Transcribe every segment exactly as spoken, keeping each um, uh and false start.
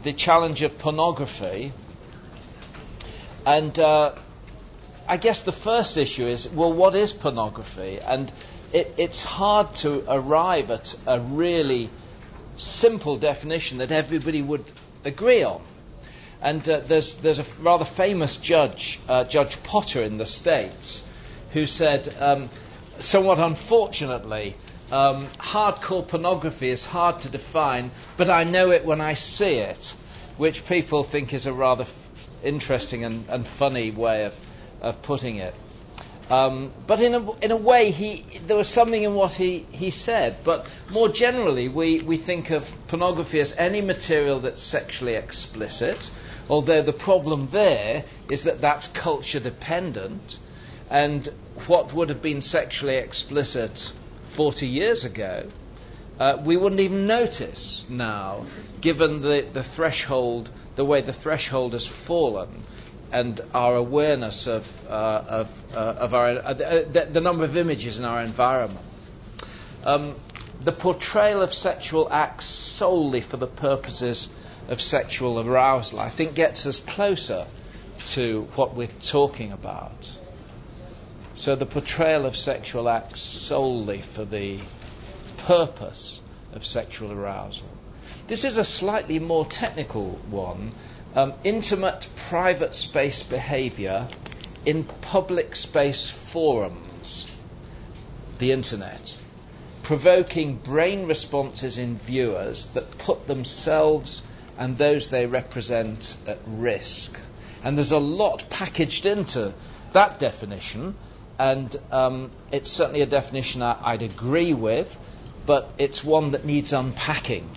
the challenge of pornography. And uh, I guess the first issue is, well, what is pornography? And it, it's hard to arrive at a really simple definition that everybody would agree on. And uh, there's there's a rather famous judge, uh, Judge Potter in the States, who said, um, somewhat unfortunately, um, hardcore pornography is hard to define, but I know it when I see it, which people think is a rather f- interesting and, and funny way of, of putting it. Um, but in a in a way, he there was something in what he, he said. But more generally, we, we think of pornography as any material that's sexually explicit, although the problem there is that that's culture dependent, and what would have been sexually explicit forty years ago, uh, we wouldn't even notice now, given the, the threshold, the way the threshold has fallen, and our awareness of uh, of uh, of our uh, the, the number of images in our environment. Um, the portrayal of sexual acts solely for the purposes of sexual arousal, I think, gets us closer to what we're talking about. So the portrayal of sexual acts solely for the purpose of sexual arousal. This is a slightly more technical one. Um, intimate private space behaviour in public space forums, the internet, provoking brain responses in viewers that put themselves and those they represent at risk. And there's a lot packaged into that definition, and um, it's certainly a definition I, I'd agree with, but it's one that needs unpacking.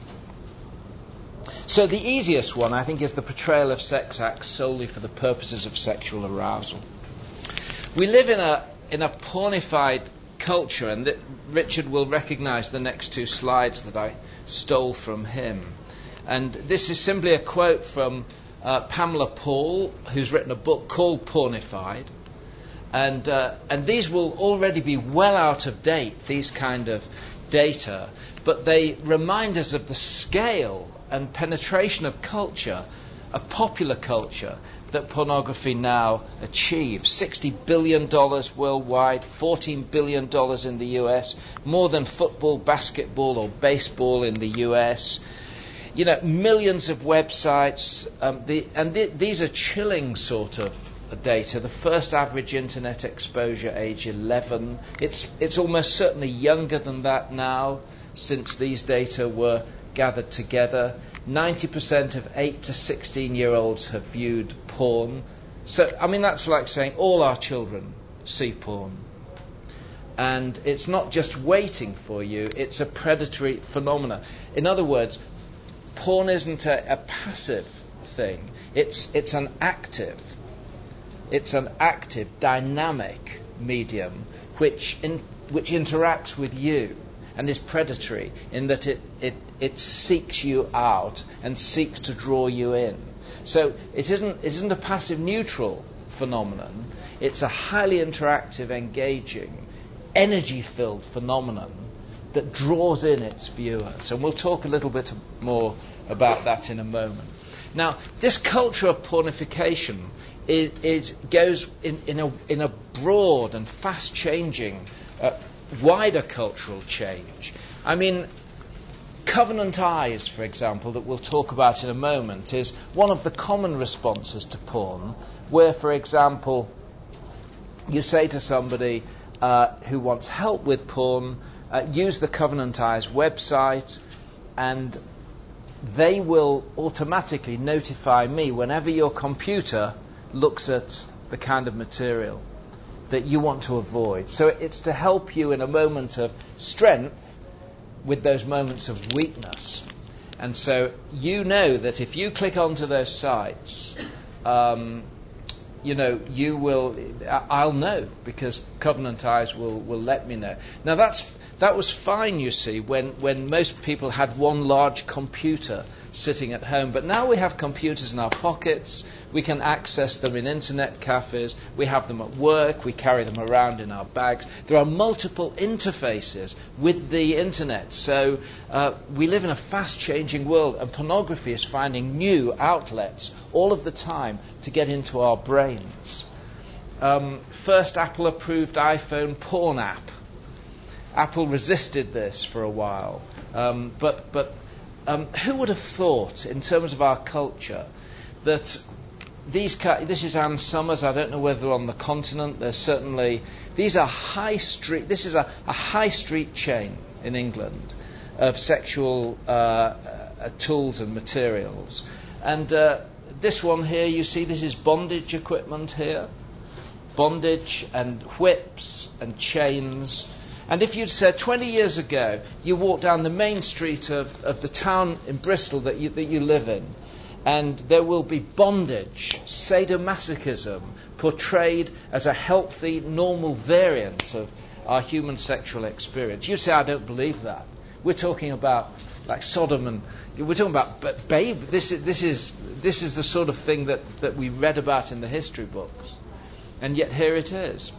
So the easiest one, I think, is the portrayal of sex acts solely for the purposes of sexual arousal. We live in a in a pornified culture, and that Richard will recognise the next two slides that I stole from him. And this is simply a quote from uh, Pamela Paul, who's written a book called Pornified. And uh, and these will already be well out of date, these kind of data, but they remind us of the scale and penetration of culture, a popular culture, that pornography now achieves. sixty billion dollars worldwide, fourteen billion dollars in the U S, more than football, basketball or baseball in the U S. You know, millions of websites, um, the, and th- these are chilling sort of data. The first average internet exposure, age eleven. It's, it's almost certainly younger than that now, since these data were gathered together. ninety percent of eight to sixteen year olds have viewed porn. So, I mean, that's like saying all our children see porn. And it's not just waiting for you, it's a predatory phenomenon. In other words, porn isn't a, a passive thing. It's it's an active, it's an active, dynamic medium which in, which interacts with you and is predatory in that it, it, it seeks you out and seeks to draw you in. So it isn't, it isn't a passive neutral phenomenon. It's a highly interactive, engaging, energy-filled phenomenon that draws in its viewers. And we'll talk a little bit more about that in a moment. Now, this culture of pornification is, is, goes in, in, a, in a broad and fast-changing uh, wider cultural change. I mean, Covenant Eyes, for example, that we'll talk about in a moment, is one of the common responses to porn, where, for example, you say to somebody uh, who wants help with porn, uh, use the Covenant Eyes website, and they will automatically notify me whenever your computer looks at the kind of material that you want to avoid. So it's to help you in a moment of strength with those moments of weakness. And so you know that if you click onto those sites, um, you know, you will, I'll know, because Covenant Eyes will, will let me know. Now that's that was fine, you see, when, when most people had one large computer sitting at home. But now we have computers in our pockets. We can access them in internet cafes. We have them at work. We carry them around in our bags. There are multiple interfaces with the internet. So uh, we live in a fast-changing world, and pornography is finding new outlets all of the time to get into our brains. Um, first Apple-approved iPhone porn app. Apple resisted this for a while. Um, but but um, who would have thought, in terms of our culture, that these ca- this is Ann Summers. I don't know whether on the continent. There's certainly these are high street. This is a, a high street chain in England of sexual uh, uh, tools and materials. And uh, this one here, you see, this is bondage equipment here, bondage and whips and chains. And if you'd said twenty years ago, you walk down the main street of, of the town in Bristol that you, that you live in, and there will be bondage, sadomasochism, portrayed as a healthy, normal variant of our human sexual experience. You say, I don't believe that. We're talking about like Sodom and we're talking about, but babe, this is this is this is the sort of thing that, that we read about in the history books, and yet here it is.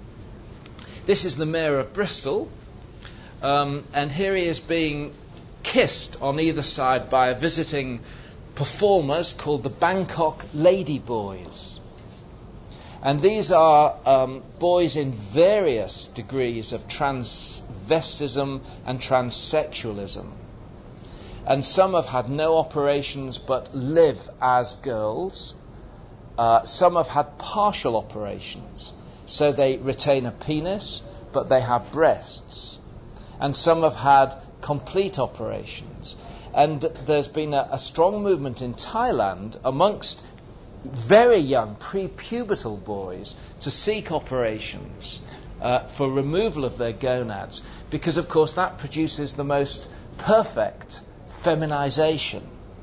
This is the mayor of Bristol, um, and here he is being kissed on either side by a visiting performers called the Bangkok Ladyboys. And these are um, boys in various degrees of transvestism and transsexualism. And some have had no operations but live as girls. Uh, some have had partial operations. So they retain a penis, but they have breasts. And some have had complete operations. And there's been a, a strong movement in Thailand amongst very young pre-pubertal boys to seek operations uh, for removal of their gonads, because, of course, that produces the most perfect feminization.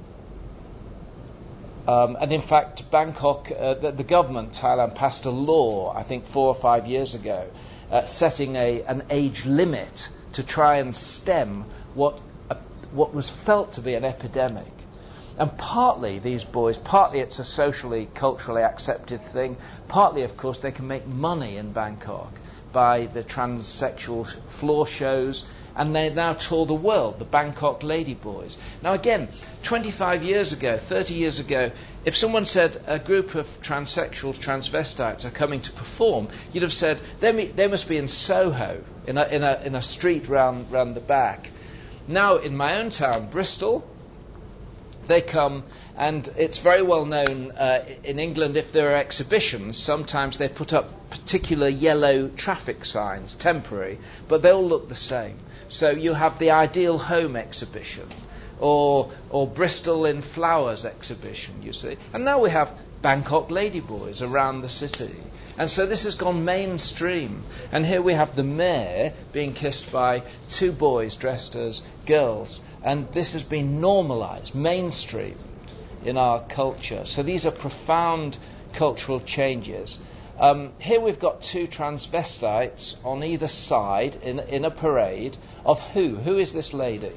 Um, and in fact, Bangkok, uh, the, the government, Thailand, passed a law, I think four or five years ago, uh, setting a, an age limit to try and stem what uh, what was felt to be an epidemic. And partly these boys, partly it's a socially, culturally accepted thing, partly, of course, they can make money in Bangkok by the transsexual floor shows, and they now tour the world, the Bangkok Ladyboys. Now again, twenty-five years ago, thirty years ago, if someone said a group of transsexuals, transvestites are coming to perform, you'd have said, they, me- they must be in Soho, in a, in a, in a street round, round the back. Now in my own town, Bristol, they come, and it's very well known uh, in England, if there are exhibitions, sometimes they put up particular yellow traffic signs, temporary, but they all look the same. So you have the Ideal Home exhibition, or or Bristol in Flowers exhibition, you see. And now we have Bangkok Ladyboys around the city. And so this has gone mainstream. And here we have the mayor being kissed by two boys dressed as girls. And this has been normalized, mainstreamed in our culture. So these are profound cultural changes. Um, here we've got two transvestites on either side in, in a parade of who? Who is this lady?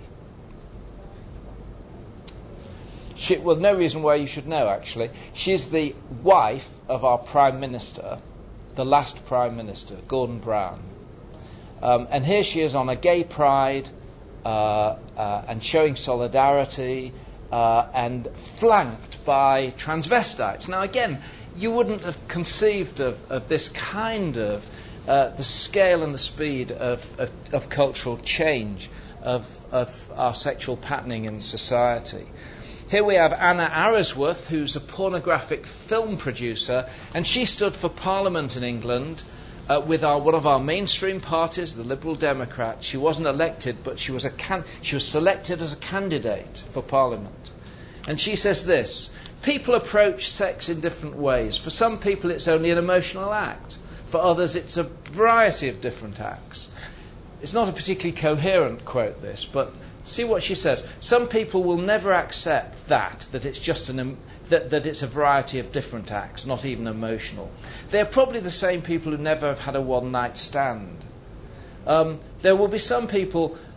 She, well, no reason why you should know, actually. She's the wife of our Prime Minister, the last Prime Minister, Gordon Brown. Um, and here she is on a gay pride, uh, uh, and showing solidarity, uh, and flanked by transvestites. Now, again, you wouldn't have conceived of, of this kind of, uh, the scale and the speed of, of, of cultural change, of, of our sexual patterning in society. Here we have Anna Aresworth, who's a pornographic film producer, and she stood for Parliament in England uh, with our, one of our mainstream parties, the Liberal Democrats. She wasn't elected, but she was a can- she was selected as a candidate for Parliament. And she says this: people approach sex in different ways. For some people it's only an emotional act. For others it's a variety of different acts. It's not a particularly coherent quote, this, but see what she says. Some people will never accept that, that it's just an, um, that, that it's a variety of different acts, not even emotional. They're probably the same people who never have had a one-night stand. Um, there will be some people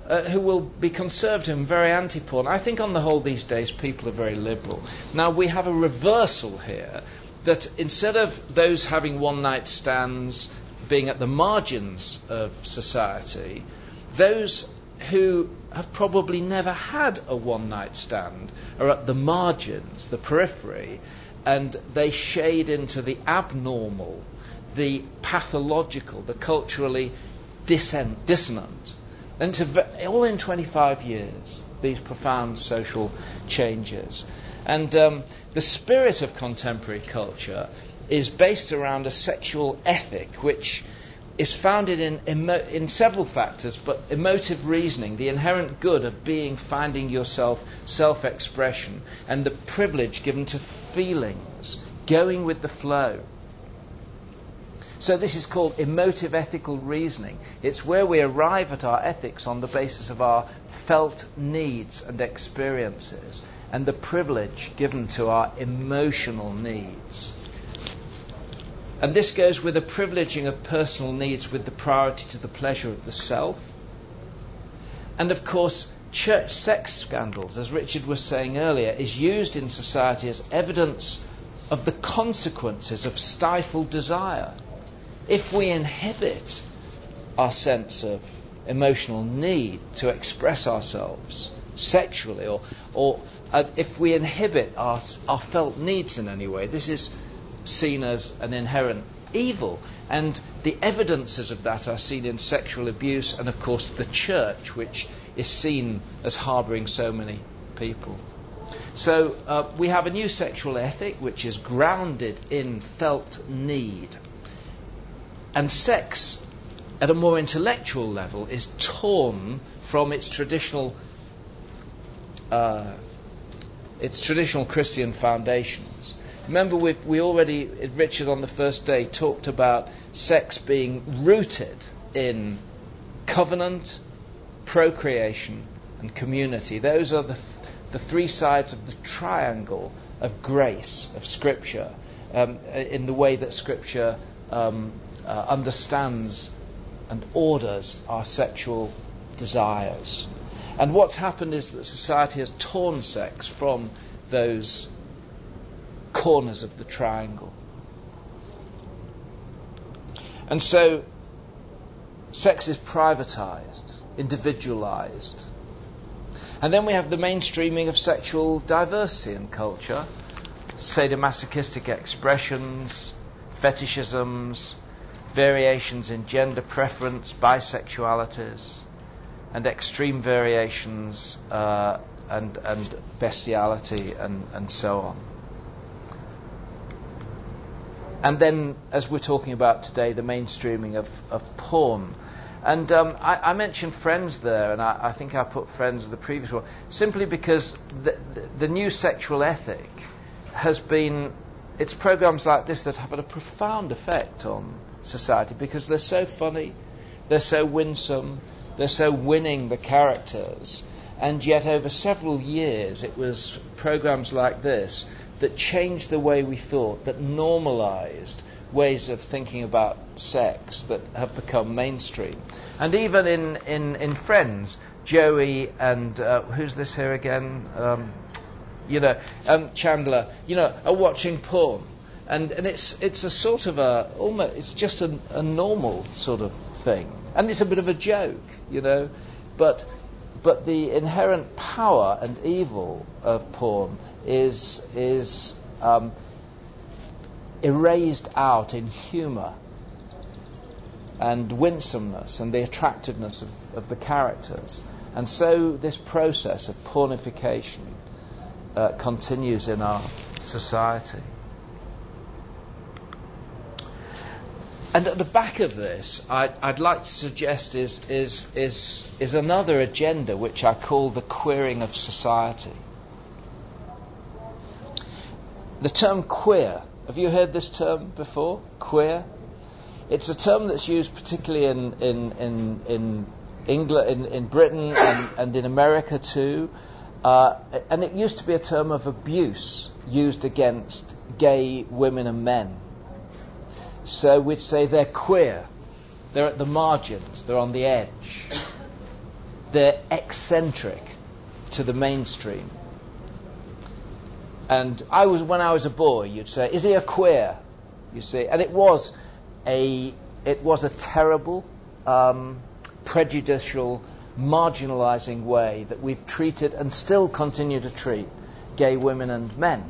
uh, who will be conservative and very anti-porn. I think on the whole these days people are very liberal. Now we have a reversal here, that instead of those having one-night stands being at the margins of society, those who have probably never had a one-night stand are at the margins, the periphery, and they shade into the abnormal, the pathological, the culturally dissent, dissonant. And to, all in twenty-five years, these profound social changes. And um, the spirit of contemporary culture is based around a sexual ethic which is founded in emo- in several factors, but emotive reasoning, the inherent good of being, finding yourself, self-expression, and the privilege given to feelings, going with the flow. So this is called emotive ethical reasoning. It's where we arrive at our ethics on the basis of our felt needs and experiences, and the privilege given to our emotional needs. And this goes with a privileging of personal needs with the priority to the pleasure of the self. And of course, church sex scandals, as Richard was saying earlier, is used in society as evidence of the consequences of stifled desire. If we inhibit our sense of emotional need to express ourselves sexually, or, or uh, if we inhibit our, our felt needs in any way, this is seen as an inherent evil, and the evidences of that are seen in sexual abuse and of course the church, which is seen as harbouring so many people. So uh, we have a new sexual ethic which is grounded in felt need, and sex at a more intellectual level is torn from its traditional uh, its traditional Christian foundations. Remember, we've, we already, Richard on the first day, talked about sex being rooted in covenant, procreation, and community. Those are the, th- the three sides of the triangle of grace, of Scripture, um, in the way that Scripture um, uh, understands and orders our sexual desires. And what's happened is that society has torn sex from those corners of the triangle. And so sex is privatized, individualized. And then we have the mainstreaming of sexual diversity in culture, sadomasochistic expressions, fetishisms, variations in gender preference, bisexualities, and extreme variations uh, and, and bestiality and, and so on. And then, as we're talking about today, the mainstreaming of, of porn. And um, I, I mentioned Friends there, and I, I think I put Friends in the previous one, simply because the, the, the new sexual ethic has been, it's programs like this that have had a profound effect on society, because they're so funny, they're so winsome, they're so winning, the characters, and yet over several years it was programs like this that changed the way we thought, that normalized ways of thinking about sex that have become mainstream. And even in, in, in Friends, Joey and, uh, who's this here again? Um, you know, um, Chandler, you know, are watching porn. And, and it's it's a sort of a, almost, it's just a, a normal sort of thing. And it's a bit of a joke, you know, but but the inherent power and evil of porn is is um, erased out in humour and winsomeness and the attractiveness of, of the characters. And so this process of pornification uh, continues in our society. And at the back of this, I'd, I'd like to suggest is, is, is, is another agenda which I call the queering of society. The term queer, have you heard this term before? Queer? It's a term that's used particularly in in in, in England, in, in Britain, and, and in America too. Uh, and it used to be a term of abuse used against gay women and men. So we'd say they're queer, they're at the margins, they're on the edge, they're eccentric to the mainstream. And I was, when I was a boy, you'd say, "Is he a queer?" You see, and it was a it was a terrible, um, prejudicial, marginalising way that we've treated and still continue to treat gay women and men.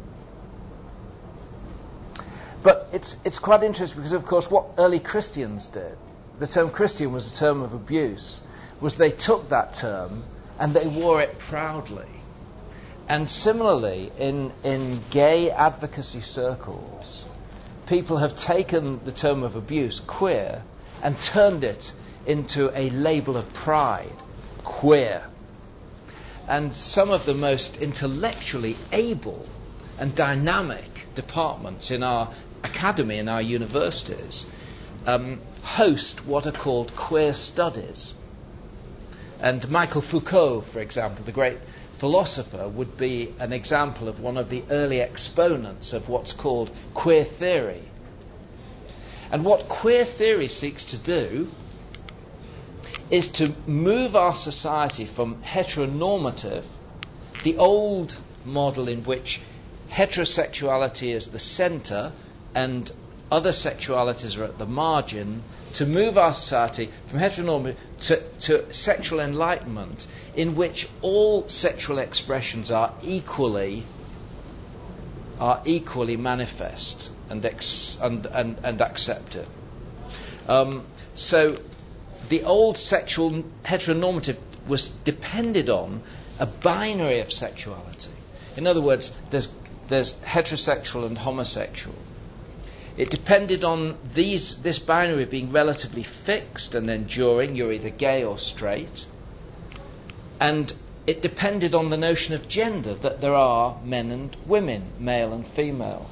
But it's it's quite interesting because, of course, what early Christians did, the term Christian was a term of abuse, was they took that term and they wore it proudly. And similarly, in in gay advocacy circles, people have taken the term of abuse, queer, and turned it into a label of pride, queer. And some of the most intellectually able and dynamic departments in our academy, in our universities, um, host what are called queer studies. And Michael Foucault, for example, the great philosopher, would be an example of one of the early exponents of what's called queer theory. And what queer theory seeks to do is to move our society from heteronormative, the old model in which heterosexuality is the centre and other sexualities are at the margin, to move our society from heteronormative to, to sexual enlightenment, in which all sexual expressions are equally are equally manifest and ex, and, and, and accepted. Um, so the old sexual heteronormative was depended on a binary of sexuality. In other words, there's there's heterosexual and homosexual. It depended on these this binary being relatively fixed and enduring. You're either gay or straight. And it depended on the notion of gender, that there are men and women, male and female.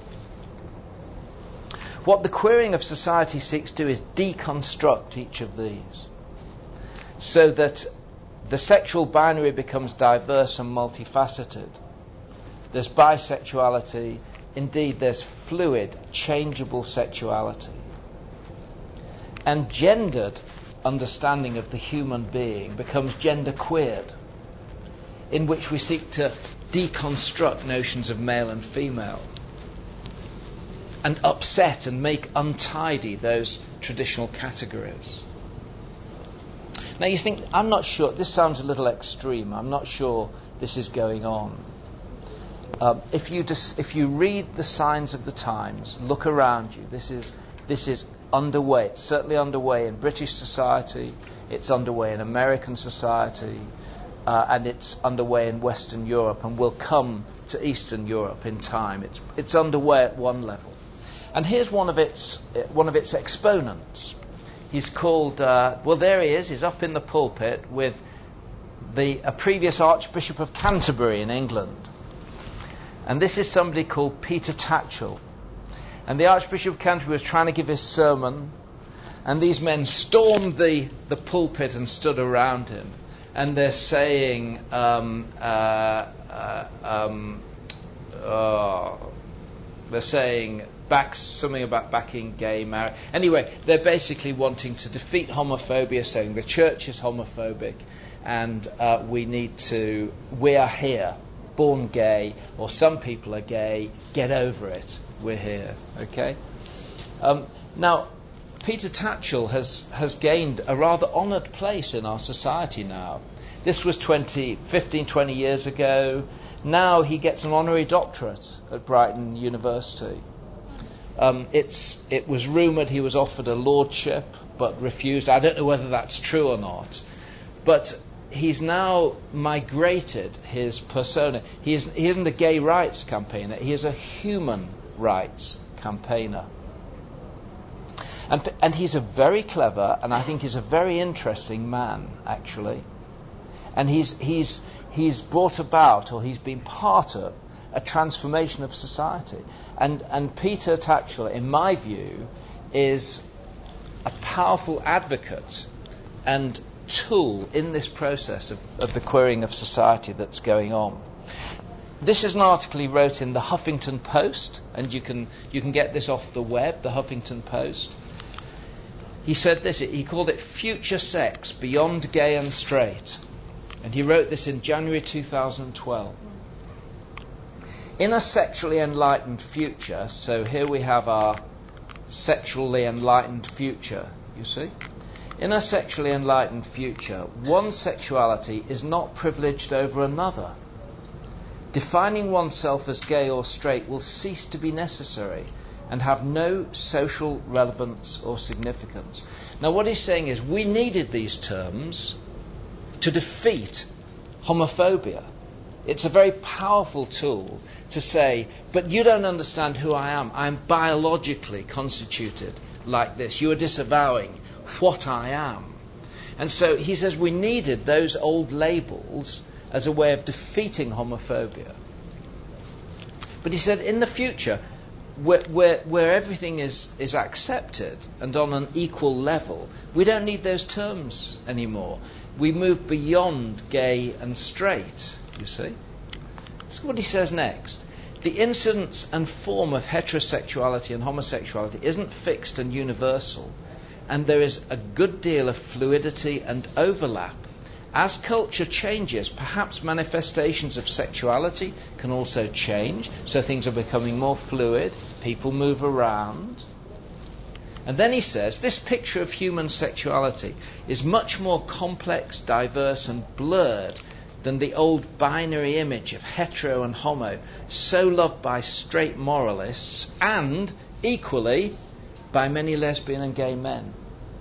What the queering of society seeks to do is deconstruct each of these, so that the sexual binary becomes diverse and multifaceted. There's bisexuality, indeed there's fluid, changeable sexuality. And gendered understanding of the human being becomes gender queered, in which we seek to deconstruct notions of male and female and upset and make untidy those traditional categories. Now you think, I'm not sure, this sounds a little extreme, I'm not sure this is going on. Um, if you dis- if you read the signs of the times, look around you, this is this is underway. It's certainly underway in British society, it's underway in American society, uh, and it's underway in Western Europe, and will come to Eastern Europe in time. It's it's underway at one level. And here's one of its one of its exponents. He's called, uh, well, there he is. He's up in the pulpit with the a previous Archbishop of Canterbury in England. And this is somebody called Peter Tatchell. And the Archbishop of Canterbury was trying to give his sermon, and these men stormed the, the pulpit and stood around him. And they're saying, um, uh, uh, um, uh, they're saying, back something about backing gay marriage. Anyway, they're basically wanting to defeat homophobia, saying the church is homophobic, and uh, we need to, we are here, born gay, or some people are gay, get over it, we're here, okay? Um, now, Peter Tatchell has, has gained a rather honoured place in our society now. This was twenty, fifteen, twenty years ago. Now he gets an honorary doctorate at Brighton University. Um, it's it was rumoured he was offered a lordship but refused. I don't know whether that's true or not. But he's now migrated his persona. He, is, he isn't a gay rights campaigner. He is a human rights campaigner. And, and he's a very clever, and I think he's a very interesting man, actually. And he's he's he's brought about, or he's been part of, a transformation of society. And and Peter Tatchell, in my view, is a powerful advocate and tool in this process of, of the queering of society that's going on. This is an article he wrote in the Huffington Post, and you can you can get this off the web, the Huffington Post. He said this, he called it Future Sex Beyond Gay and Straight. And he wrote this in January two thousand twelve. In a sexually enlightened future, so here we have our sexually enlightened future, you see? In a sexually enlightened future, one sexuality is not privileged over another. Defining oneself as gay or straight will cease to be necessary and have no social relevance or significance. Now what he's saying is we needed these terms to defeat homophobia. It's a very powerful tool to say, but you don't understand who I am. I'm biologically constituted like this. You are disavowing what I am. And so he says we needed those old labels as a way of defeating homophobia. But he said in the future, where, where, where everything is, is accepted and on an equal level, we don't need those terms anymore. We move beyond gay and straight, you see. That's what he says next. The incidence and form of heterosexuality and homosexuality isn't fixed and universal, and there is a good deal of fluidity and overlap. As culture changes, perhaps manifestations of sexuality can also change, so things are becoming more fluid, people move around. And then he says, this picture of human sexuality is much more complex, diverse and blurred than the old binary image of hetero and homo, so loved by straight moralists and, equally, by many lesbian and gay men.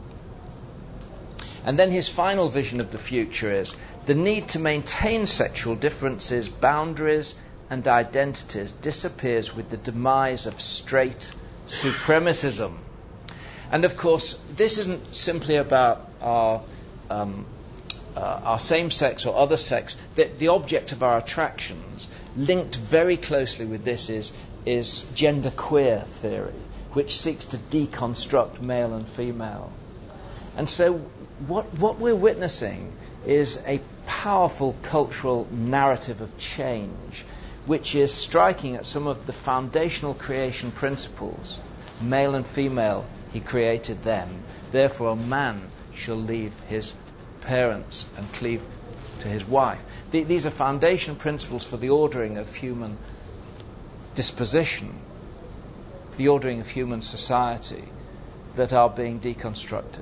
And then his final vision of the future is the need to maintain sexual differences, boundaries and identities disappears with the demise of straight supremacism. And of course, this isn't simply about our um, uh, our same-sex or other sex. The, the object of our attractions, linked very closely with this, is is genderqueer theory, which seeks to deconstruct male and female. And so what what we're witnessing is a powerful cultural narrative of change, which is striking at some of the foundational creation principles. Male and female, he created them. Therefore, a man shall leave his parents and cleave to his wife. The, these are foundation principles for the ordering of human disposition, the ordering of human society, that are being deconstructed.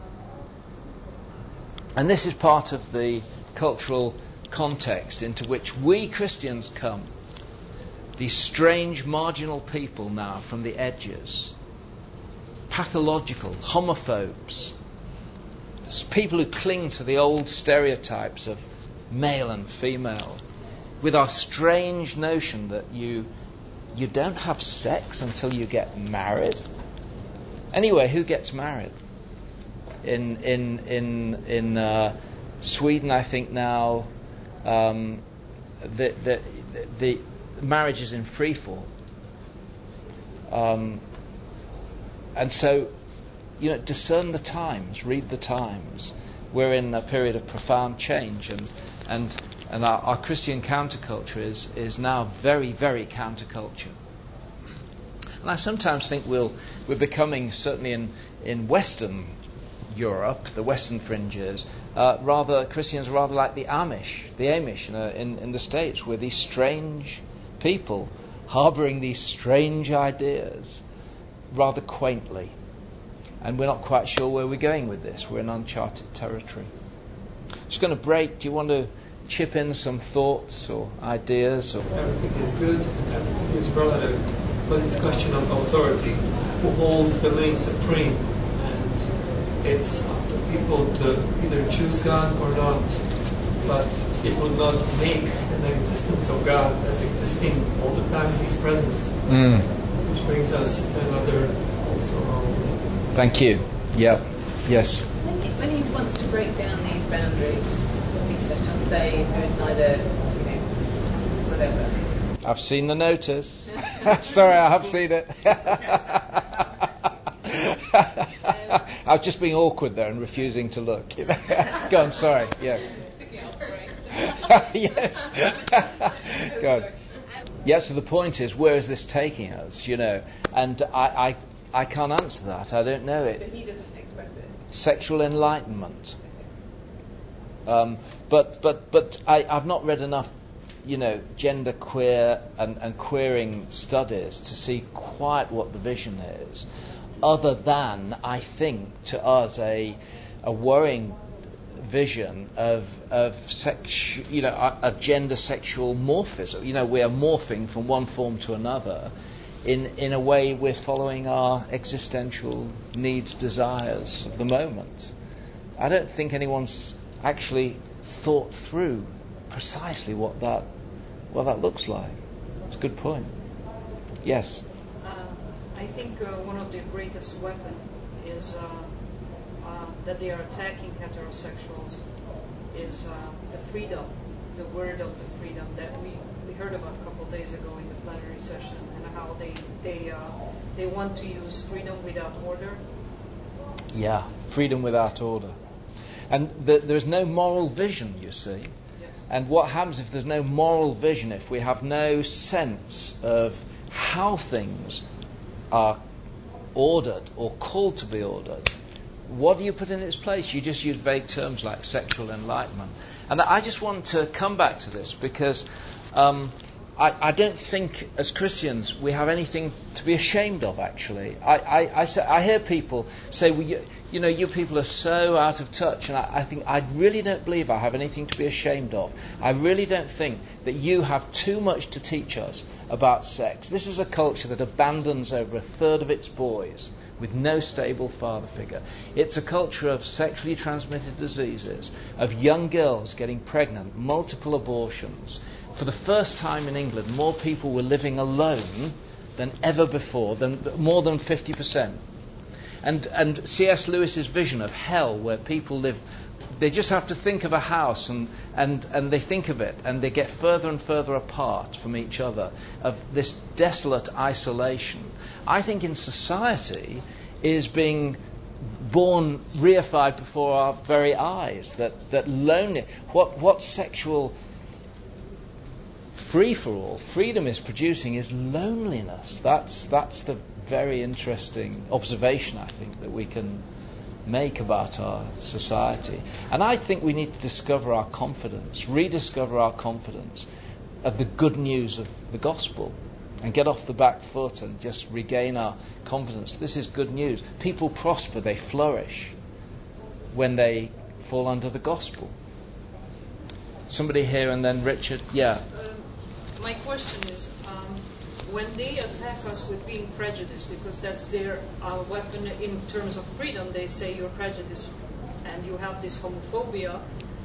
And this is part of the cultural context into which we Christians come. These strange marginal people now from the edges, pathological homophobes, people who cling to the old stereotypes of male and female, with our strange notion that you you don't have sex until you get married. Anyway, who gets married? In in in in uh, Sweden, I think now um, the, the the marriage is in free fall, um, and so you know, discern the times, read the times. We're in a period of profound change, and and and our, our Christian counterculture is is now very very counterculture. And I sometimes think we'll we're becoming, certainly in in Western Europe, the Western fringes, uh, rather Christians are rather like the Amish, the Amish in, uh, in in the States, with these strange people harbouring these strange ideas, rather quaintly. And we're not quite sure where we're going with this. We're in uncharted territory. Just going to break. Do you want to chip in some thoughts or ideas? Or everything is good, and everything is relative, but it's a question of authority. Who holds the reign supreme? And it's up to people to either choose God or not. But it would not make an existence of God as existing all the time in His presence. Mm. Which brings us to another also. Thank you. Yeah. Yes. When he, when he wants to break down these boundaries, he says on say there is neither, you know, whatever. I've seen the notice. Sorry, I have seen it. I was just being awkward there and refusing to look. You know? Go on. Sorry. Yeah. Yes. Go on. Yeah. So the point is, where is this taking us? You know, and I. I I can't answer that. I don't know it. So he doesn't express it. Sexual enlightenment. Um, but but but I, I've not read enough, you know, gender queer and, and queering studies to see quite what the vision is, other than, I think, to us a a worrying vision of of sex, you know, of gender sexual morphism. You know, we are morphing from one form to another. In in a way, we're following our existential needs, desires of the moment. I don't think anyone's actually thought through precisely what that what that looks like. That's a good point. Yes. Uh, I think uh, one of the greatest weapons is uh, uh, that they are attacking heterosexuals is uh, the freedom, the word of the freedom that we, we heard about a couple of days ago in the plenary session, and how they they uh, they want to use freedom without order. Yeah, freedom without order. And the, there's no moral vision, you see. Yes. And what happens if there's no moral vision, if we have no sense of how things are ordered or called to be ordered? What do you put in its place? You just use vague terms like sexual enlightenment. And I just want to come back to this because um, I, I don't think as Christians we have anything to be ashamed of, actually. I, I, I, say, I hear people say, well, you, you know, you people are so out of touch, and I, I think I really don't believe I have anything to be ashamed of. I really don't think that you have too much to teach us about sex. This is a culture that abandons over a third of its boys with no stable father figure. It's a culture of sexually transmitted diseases, of young girls getting pregnant, multiple abortions. For the first time in England, more people were living alone than ever before, than more than fifty percent. And and C S Lewis's vision of hell, where people live, they just have to think of a house, and, and, and they think of it, and they get further and further apart from each other, of this desolate isolation. I think in society is being born, reified before our very eyes, that, that lonely, what, what sexual free-for-all, freedom is producing is loneliness. That's that's the very interesting observation, I think, that we can make about our society. And I think we need to discover our confidence, rediscover our confidence of the good news of the gospel, and get off the back foot and just regain our confidence. This is good news. People prosper, they flourish when they fall under the gospel. Somebody here, and then Richard. Yeah. Um, my question is, um, when they attack us with being prejudiced, because that's their uh, weapon in terms of freedom, they say you're prejudiced and you have this homophobia.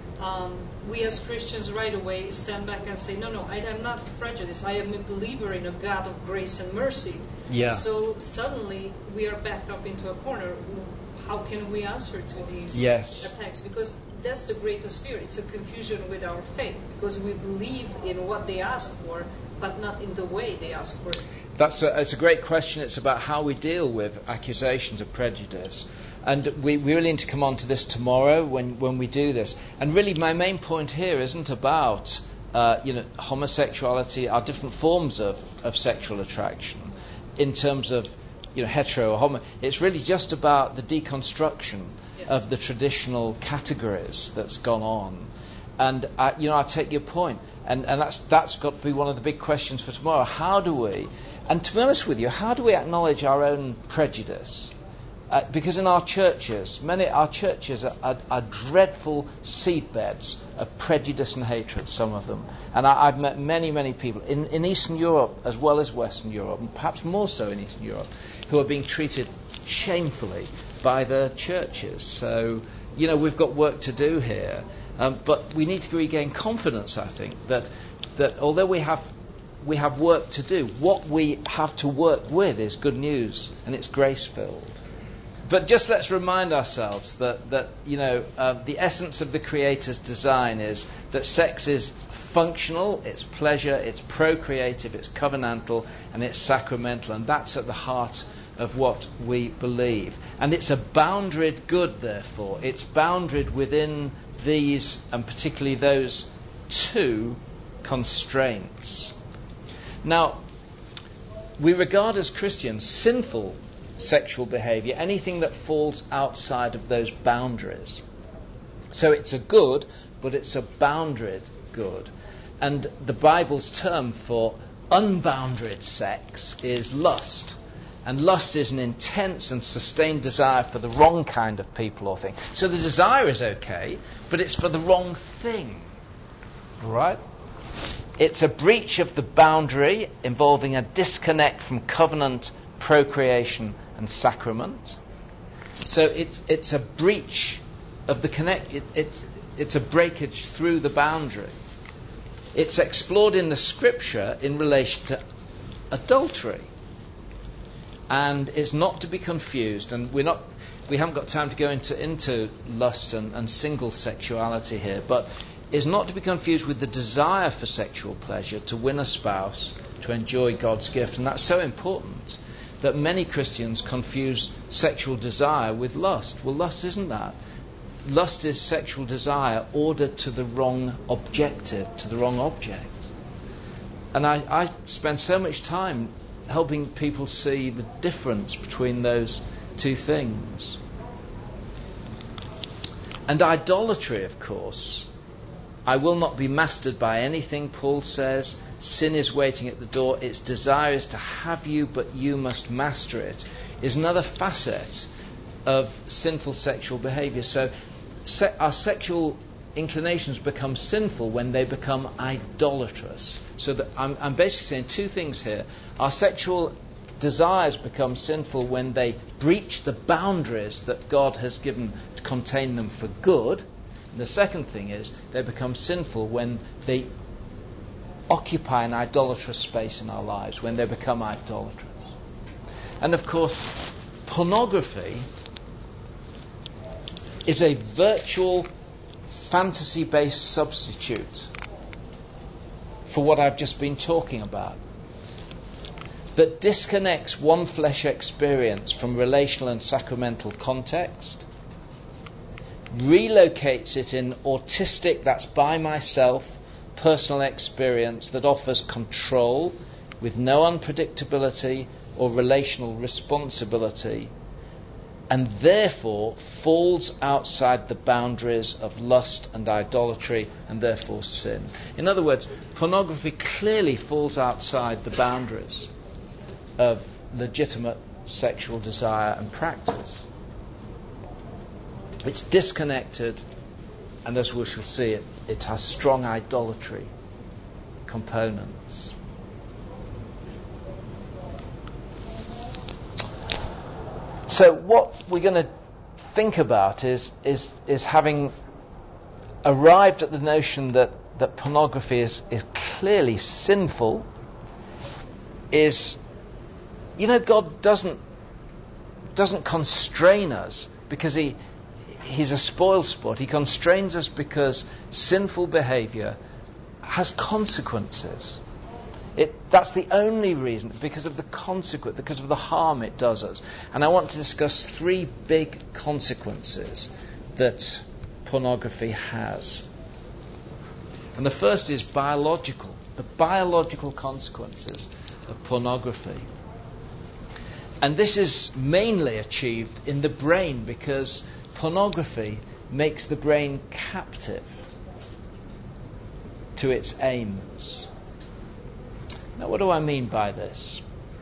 Um, we as Christians right away stand back and say, no, no, I am not prejudiced. I am a believer in a God of grace and mercy. Yeah. So suddenly we are backed up into a corner. How can we answer to these yes. attacks? Because that's the greatest fear. It's a confusion with our faith, because we believe in what they ask for, but not in the way they ask for it. That's a, it's a great question. It's about how we deal with accusations of prejudice. And we, we really need to come on to this tomorrow when, when we do this. And really my main point here isn't about uh, you know, homosexuality, our different forms of, of sexual attraction in terms of you know, hetero or homo. It's really just about the deconstruction yes. of the traditional categories that's gone on. And I, you know, I take your point, and, and that's that's got to be one of the big questions for tomorrow. How do we, and to be honest with you, how do we acknowledge our own prejudice? Uh, because in our churches, many our churches are, are, are dreadful seedbeds of prejudice and hatred, some of them. And I, I've met many, many people in, in Eastern Europe as well as Western Europe, and perhaps more so in Eastern Europe, who are being treated shamefully by the churches. So, you know, we've got work to do here. Um, but we need to regain confidence, I think, that that although we have we have work to do, what we have to work with is good news, and it's grace-filled. But just let's remind ourselves that, that you know, uh, the essence of the Creator's design is that sex is functional, it's pleasure, it's procreative, it's covenantal, and it's sacramental, and that's at the heart of what we believe. And it's a boundaried good, therefore. It's boundaried within these, and particularly those two constraints. Now, we regard as Christians sinful sexual behavior, anything that falls outside of those boundaries, So it's a good, but it's a boundaried good. And the Bible's term for unboundaried sex is lust. And lust is an intense and sustained desire for the wrong kind of people or thing. So the desire is okay, but it's for the wrong thing. All right? It's a breach of the boundary involving a disconnect from covenant, procreation, and sacrament. So it's it's a breach of the connect. It, it, it's a breakage through the boundary. It's explored in the Scripture in relation to adultery, and it's not to be confused. And we're not. We haven't got time to go into into lust and, and single sexuality here, but is not to be confused with the desire for sexual pleasure, to win a spouse, to enjoy God's gift. And that's so important that many Christians confuse sexual desire with lust. Well, lust isn't that. Lust is sexual desire ordered to the wrong objective, to the wrong object. And I, I spend so much time helping people see the difference between those two things. And idolatry, of course, I will not be mastered by anything, Paul says. Sin is waiting at the door. Its desire is to have you, but you must master it, is another facet of sinful sexual behavior. So se- our sexual inclinations become sinful when they become idolatrous. So that I'm, I'm basically saying two things here. Our sexual desires become sinful when they breach the boundaries that God has given to contain them for good. And the second thing is they become sinful when they occupy an idolatrous space in our lives, when they become idolatrous. And of course, pornography is a virtual fantasy-based substitute for what I've just been talking about, that disconnects one flesh experience from relational and sacramental context, relocates it in autistic, that's by myself, personal experience that offers control with no unpredictability or relational responsibility, and therefore falls outside the boundaries of lust and idolatry and therefore sin. In other words, pornography clearly falls outside the boundaries of legitimate sexual desire and practice. It's disconnected, and as we shall see, it, it has strong idolatry components. So what we're going to think about is, is, is having arrived at the notion that, that pornography is, is clearly sinful, is, you know, God doesn't doesn't constrain us because he He's a spoil sport. He constrains us because sinful behaviour has consequences. It, that's the only reason, because of the consequence, because of the harm it does us. And I want to discuss three big consequences that pornography has. And the first is biological, the biological consequences of pornography. And this is mainly achieved in the brain, because pornography makes the brain captive to its aims. Now, what do I mean by this?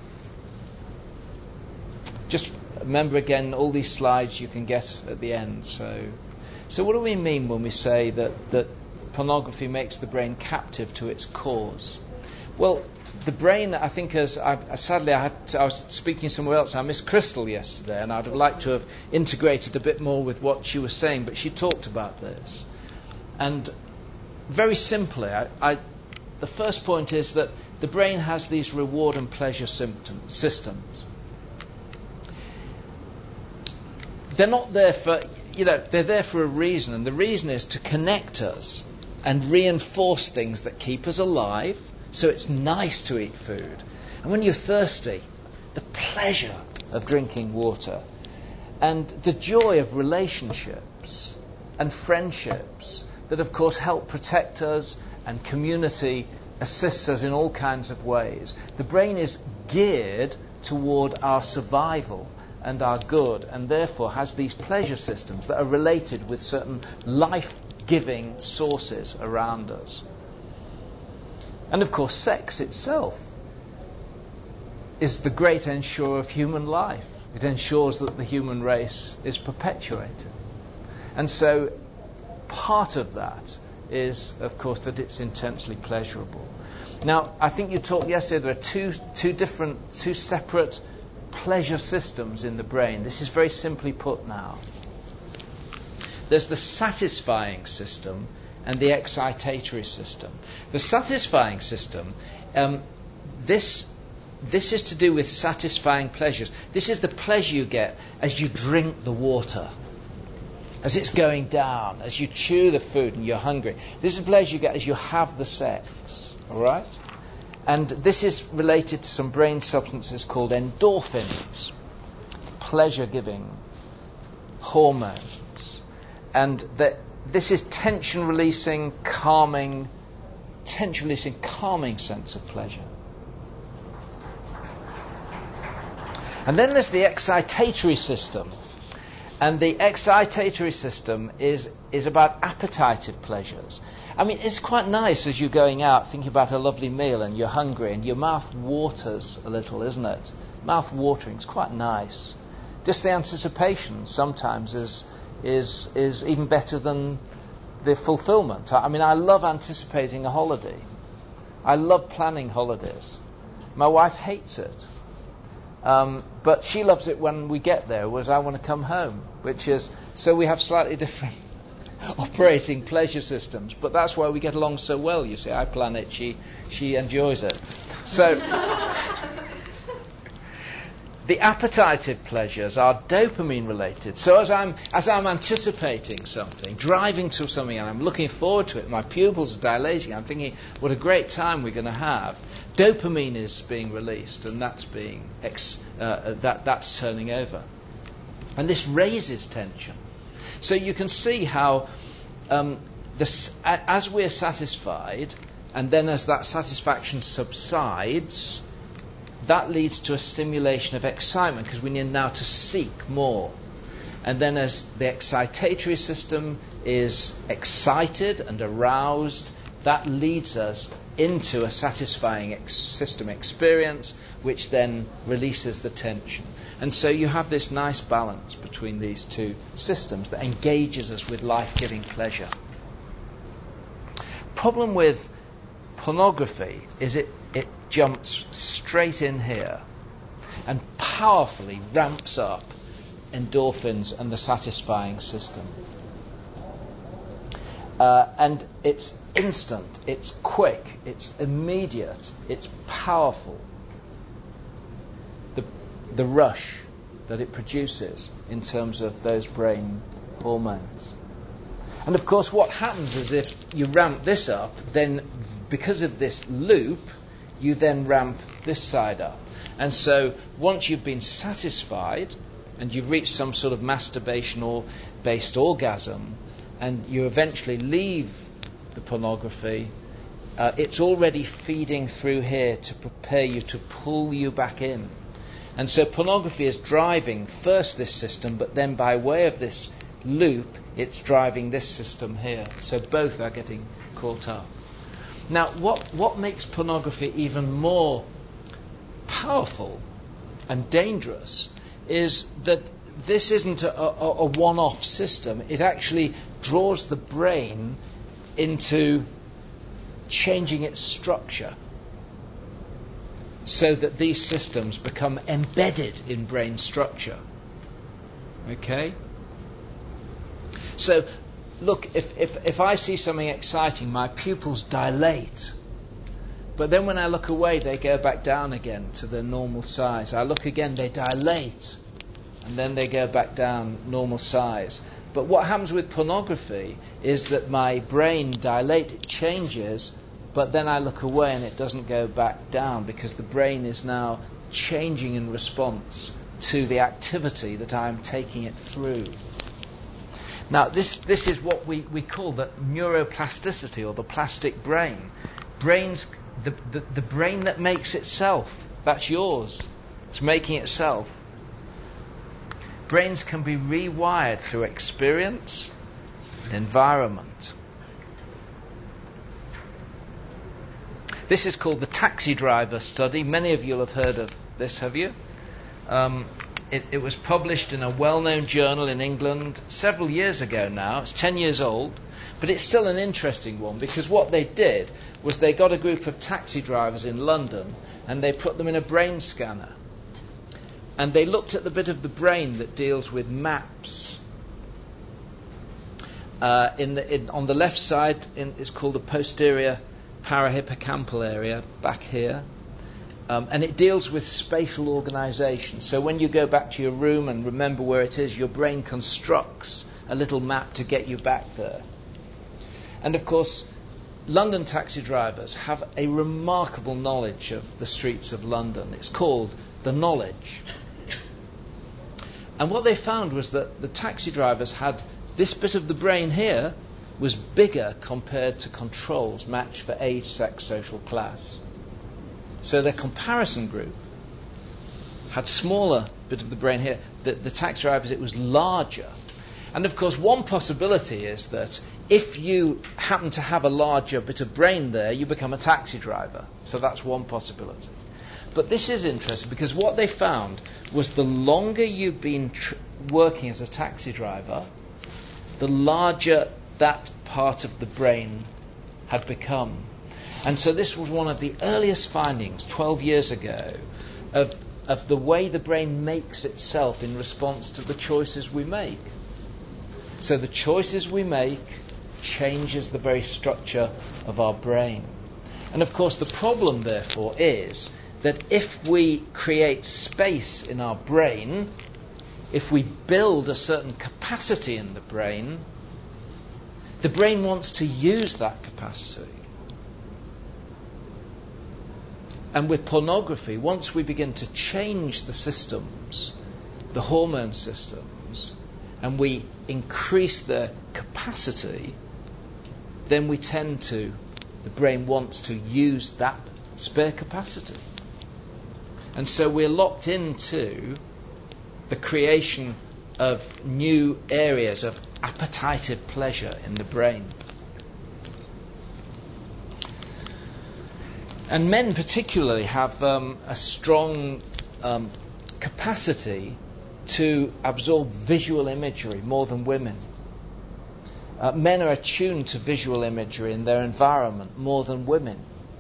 Just remember again, all these slides you can get at the end. So, so what do we mean when we say that, that pornography makes the brain captive to its cause? Well, the brain, I think, as I, sadly I, had to, I was speaking somewhere else. I missed Crystal yesterday, and I'd have liked to have integrated a bit more with what she was saying, but she talked about this. And very simply, I, I, the first point is that the brain has these reward and pleasure symptom, systems. They're not there for, you know, they're there for a reason, and the reason is to connect us and reinforce things that keep us alive. So it's nice to eat food. And when you're thirsty, the pleasure of drinking water and the joy of relationships and friendships that, of course, help protect us, and community assists us in all kinds of ways. The brain is geared toward our survival and are good, and therefore has these pleasure systems that are related with certain life-giving sources around us. And of course, sex itself is the great ensurer of human life. It ensures that the human race is perpetuated. And so part of that is, of course, that it's intensely pleasurable. Now, I think you talked yesterday, there are two, two different, two separate pleasure systems in the brain. This is very simply put now. There's the satisfying system and the excitatory system. The satisfying system, um, this this is to do with satisfying pleasures. This is the pleasure you get as you drink the water, as it's going down, as you chew the food and you're hungry. This is the pleasure you get as you have the sex, all right? And this is related to some brain substances called endorphins, pleasure-giving hormones. And that this is tension-releasing, calming, tension-releasing, calming sense of pleasure. And then there's the excitatory system. And the excitatory system is, is about appetitive pleasures. I mean, it's quite nice as you're going out thinking about a lovely meal and you're hungry and your mouth waters a little, isn't it? Mouth watering is quite nice. Just the anticipation sometimes is is is even better than the fulfillment. I mean, I love anticipating a holiday. I love planning holidays. My wife hates it. Um, but she loves it when we get there, whereas I want to come home, which is, so we have slightly different operating pleasure systems, but that's why we get along so well, you see. I plan it, she she enjoys it. So, the appetitive pleasures are dopamine related. So as I'm as I'm anticipating something, driving to something, and I'm looking forward to it, my pupils are dilating, I'm thinking, what a great time we're going to have. Dopamine is being released, and that's being ex, uh, that that's turning over, and this raises tension. So you can see how um, this, as we're satisfied, and then as that satisfaction subsides, that leads to a stimulation of excitement, because we need now to seek more. And then as the excitatory system is excited and aroused, that leads us into a satisfying ex- system experience, which then releases the tension. And so you have this nice balance between these two systems that engages us with life-giving pleasure. Problem with pornography is it, it jumps straight in here and powerfully ramps up endorphins and the satisfying system. Uh, and it's instant, it's quick, it's immediate, it's powerful. The, the rush that it produces in terms of those brain hormones. And of course what happens is if you ramp this up, then because of this loop, you then ramp this side up. And so once you've been satisfied and you've reached some sort of masturbation or based orgasm, and you eventually leave the pornography, uh, it's already feeding through here to prepare you, to pull you back in. And so pornography is driving first this system, but then by way of this loop, it's driving this system here. So both are getting caught up. Now, what, what makes pornography even more powerful and dangerous is that this isn't a, a, a one-off system. It actually draws the brain into changing its structure so that these systems become embedded in brain structure. Okay? So, look, if, if, if I see something exciting, my pupils dilate. But then when I look away, they go back down again to their normal size. I look again, they dilate. And then they go back down normal size. But what happens with pornography is that my brain dilates, it changes, but then I look away and it doesn't go back down because the brain is now changing in response to the activity that I'm taking it through. Now, this this is what we, we call the neuroplasticity, or the plastic brain. Brains, the, the, the brain that makes itself, that's yours. It's making itself. brains can be rewired through experience and environment. This is called the taxi driver study. Many of you will have heard of this, have you? Um, it, it was published in a well-known journal in England several years ago now. It's ten years old, but it's still an interesting one, because what they did was they got a group of taxi drivers in London and they put them in a brain scanner. And they looked at the bit of the brain that deals with maps. Uh, in the, in, on the left side, in, it's called the posterior parahippocampal area, back here. Um, and it deals with spatial organisation. So when you go back to your room and remember where it is, your brain constructs a little map to get you back there. And of course, London taxi drivers have a remarkable knowledge of the streets of London. It's called the knowledge. And what they found was that the taxi drivers had this bit of the brain here was bigger compared to controls matched for age, sex, social class. So their comparison group had smaller bit of the brain here. The, the taxi drivers, it was larger. And of course, one possibility is that if you happen to have a larger bit of brain there, you become a taxi driver. So that's one possibility. But this is interesting, because what they found was the longer you've been tr- working as a taxi driver, the larger that part of the brain had become. And so this was one of the earliest findings, twelve years ago, of, of the way the brain makes itself in response to the choices we make. So the choices we make changes the very structure of our brain. And of course the problem, therefore, is that if we create space in our brain, if we build a certain capacity in the brain, the brain wants to use that capacity. And with pornography, once we begin to change the systems, the hormone systems, and we increase their capacity, then we tend to, the brain wants to use that spare capacity. And so we're locked into the creation of new areas of appetitive pleasure in the brain. And men particularly have um, a strong um, capacity to absorb visual imagery more than women. Uh, men are attuned to visual imagery in their environment more than women.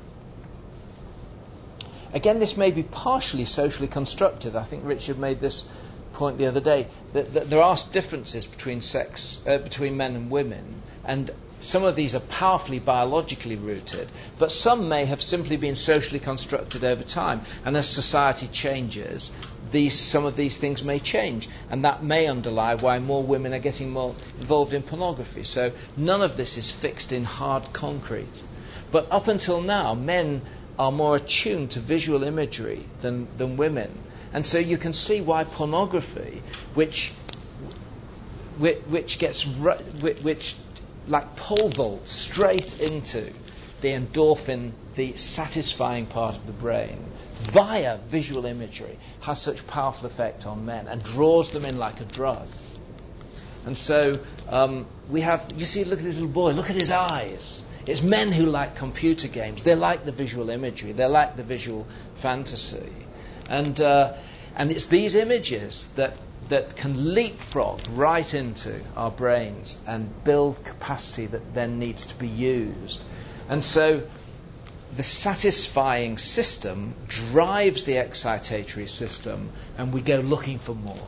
Again, this may be partially socially constructed. I think Richard made this point the other day, that, that there are differences between sex, uh, between men and women, and some of these are powerfully biologically rooted, but some may have simply been socially constructed over time, and as society changes, these some of these things may change, and that may underlie why more women are getting more involved in pornography. So none of this is fixed in hard concrete. But up until now, men are more attuned to visual imagery than, than women. And so you can see why pornography, which which, which gets which, which like pole vaults straight into the endorphin, the satisfying part of the brain, via visual imagery, has such powerful effect on men and draws them in like a drug. And so um, we have, you see, look at this little boy, look at his eyes. It's men who like computer games. They like the visual imagery. They like the visual fantasy. And uh, and it's these images that that can leapfrog right into our brains and build capacity that then needs to be used. And so the satisfying system drives the excitatory system, and we go looking for more.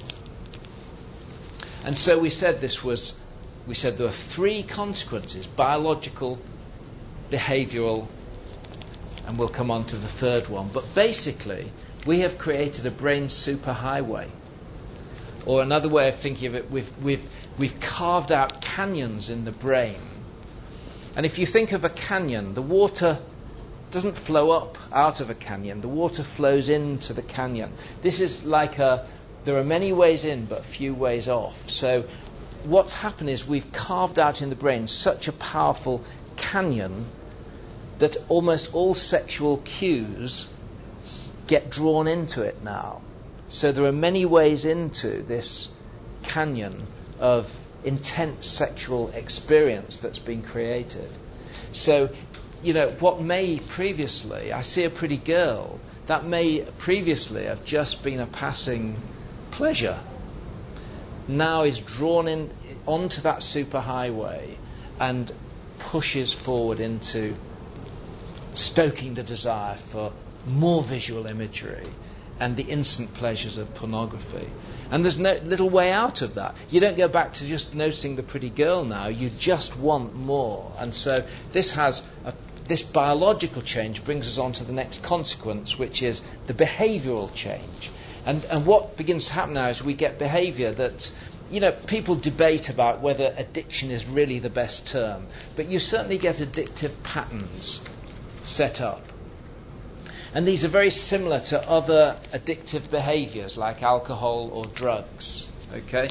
And so we said this was, we said there were three consequences: biological, behavioural, and we'll come on to the third one. But basically, we have created a brain superhighway. Or another way of thinking of it, we've, we've, we've carved out canyons in the brain. And if you think of a canyon, the water doesn't flow up out of a canyon. The water flows into the canyon. This is like a, there are many ways in but few ways off. So what's happened is we've carved out in the brain such a powerful canyon that almost all sexual cues get drawn into it now. So there are many ways into this canyon of intense sexual experience that's been created. So, you know, what may previously, I see a pretty girl, that may previously have just been a passing pleasure, now is drawn in onto that superhighway and pushes forward into stoking the desire for more visual imagery and the instant pleasures of pornography. And there's no little way out of that. You don't go back to just noticing the pretty girl now. You just want more. And so this has a, this biological change brings us on to the next consequence, which is the behavioural change. And and what begins to happen now is we get behaviour that, you know, people debate about whether addiction is really the best term, but you certainly get addictive patterns set up. And these are very similar to other addictive behaviours like alcohol or drugs. Okay?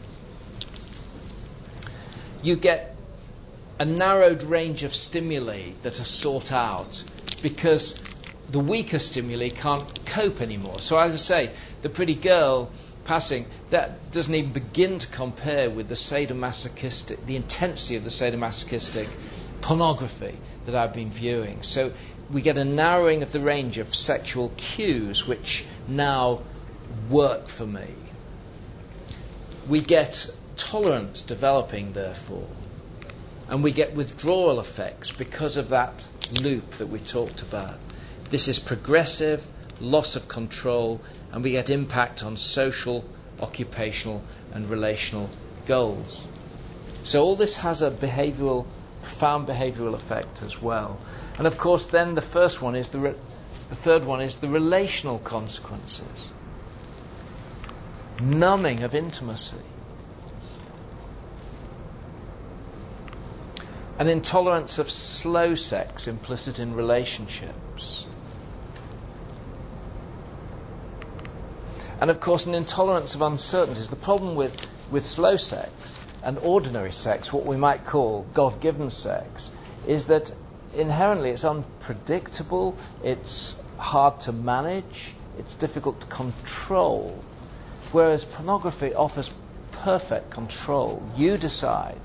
You get a narrowed range of stimuli that are sought out because the weaker stimuli can't cope anymore. So as I say, the pretty girl passing, that doesn't even begin to compare with the sadomasochistic, the intensity of the sadomasochistic pornography that I've been viewing. So we get a narrowing of the range of sexual cues which now work for me. We get tolerance developing, therefore, and we get withdrawal effects because of that loop that we talked about. This is progressive, loss of control, and we get impact on social, occupational, and relational goals. So all this has a behavioural, profound behavioural effect as well. And of course, then the first one is the re- the third one is the relational consequences. Numbing of intimacy. An intolerance of slow sex implicit in relationships. And of course, an intolerance of uncertainties. The problem with, with slow sex and ordinary sex, what we might call God-given sex, is that inherently it's unpredictable, it's hard to manage, it's difficult to control. Whereas pornography offers perfect control. You decide.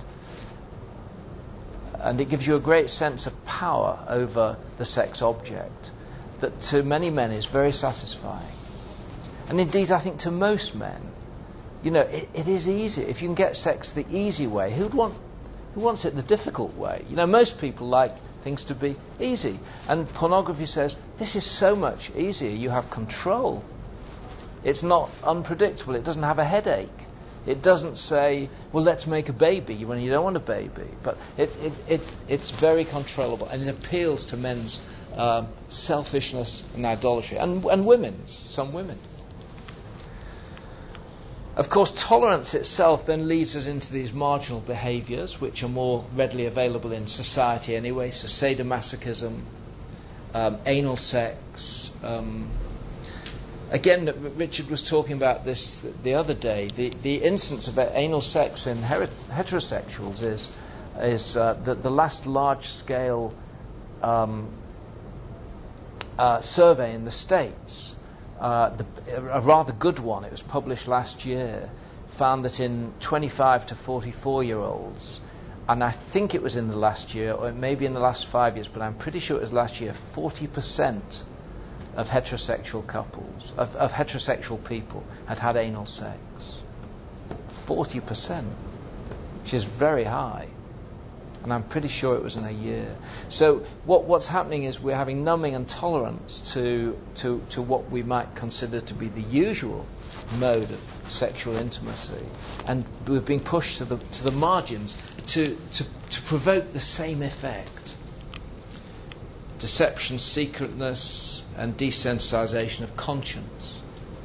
And it gives you a great sense of power over the sex object that to many men is very satisfying. And indeed, I think to most men, you know, it, it is easy. If you can get sex the easy way, who'd want, who wants it the difficult way? You know, most people like things to be easy. And pornography says, this is so much easier. You have control. It's not unpredictable. It doesn't have a headache. It doesn't say, well, let's make a baby when you don't want a baby. But it, it, it, it's very controllable, and it appeals to men's uh, selfishness and idolatry, and, and women's, some women. Of course, tolerance itself then leads us into these marginal behaviours, which are more readily available in society anyway. So sadomasochism, um, anal sex. Um, again, Richard was talking about this the other day. The, the instance of anal sex in her- heterosexuals is is uh, the, the last large-scale um, uh, survey in the States. Uh, the, a rather good one, it was published last year, found that in twenty-five to forty-four year olds, and I think it was in the last year, or it may be in the last five years, but I'm pretty sure it was last year, forty percent of heterosexual couples, of, of heterosexual people had had anal sex. forty percent, which is very high. And I'm pretty sure it was in a year. So what, what's happening is we're having numbing and tolerance to, to, to what we might consider to be the usual mode of sexual intimacy. And we're being pushed to the, to the margins to, to, to provoke the same effect. Deception, secretness, and desensitization of conscience.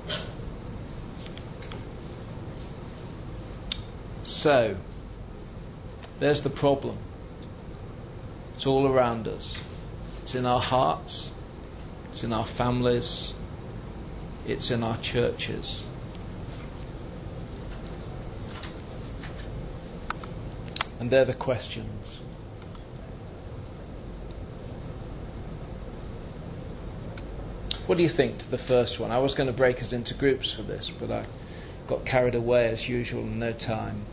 So, there's the problem. It's all around us. It's in our hearts. It's in our families. It's in our churches. And they're the questions. What do you think to the first one? I was going to break us into groups for this, but I got carried away as usual and no time.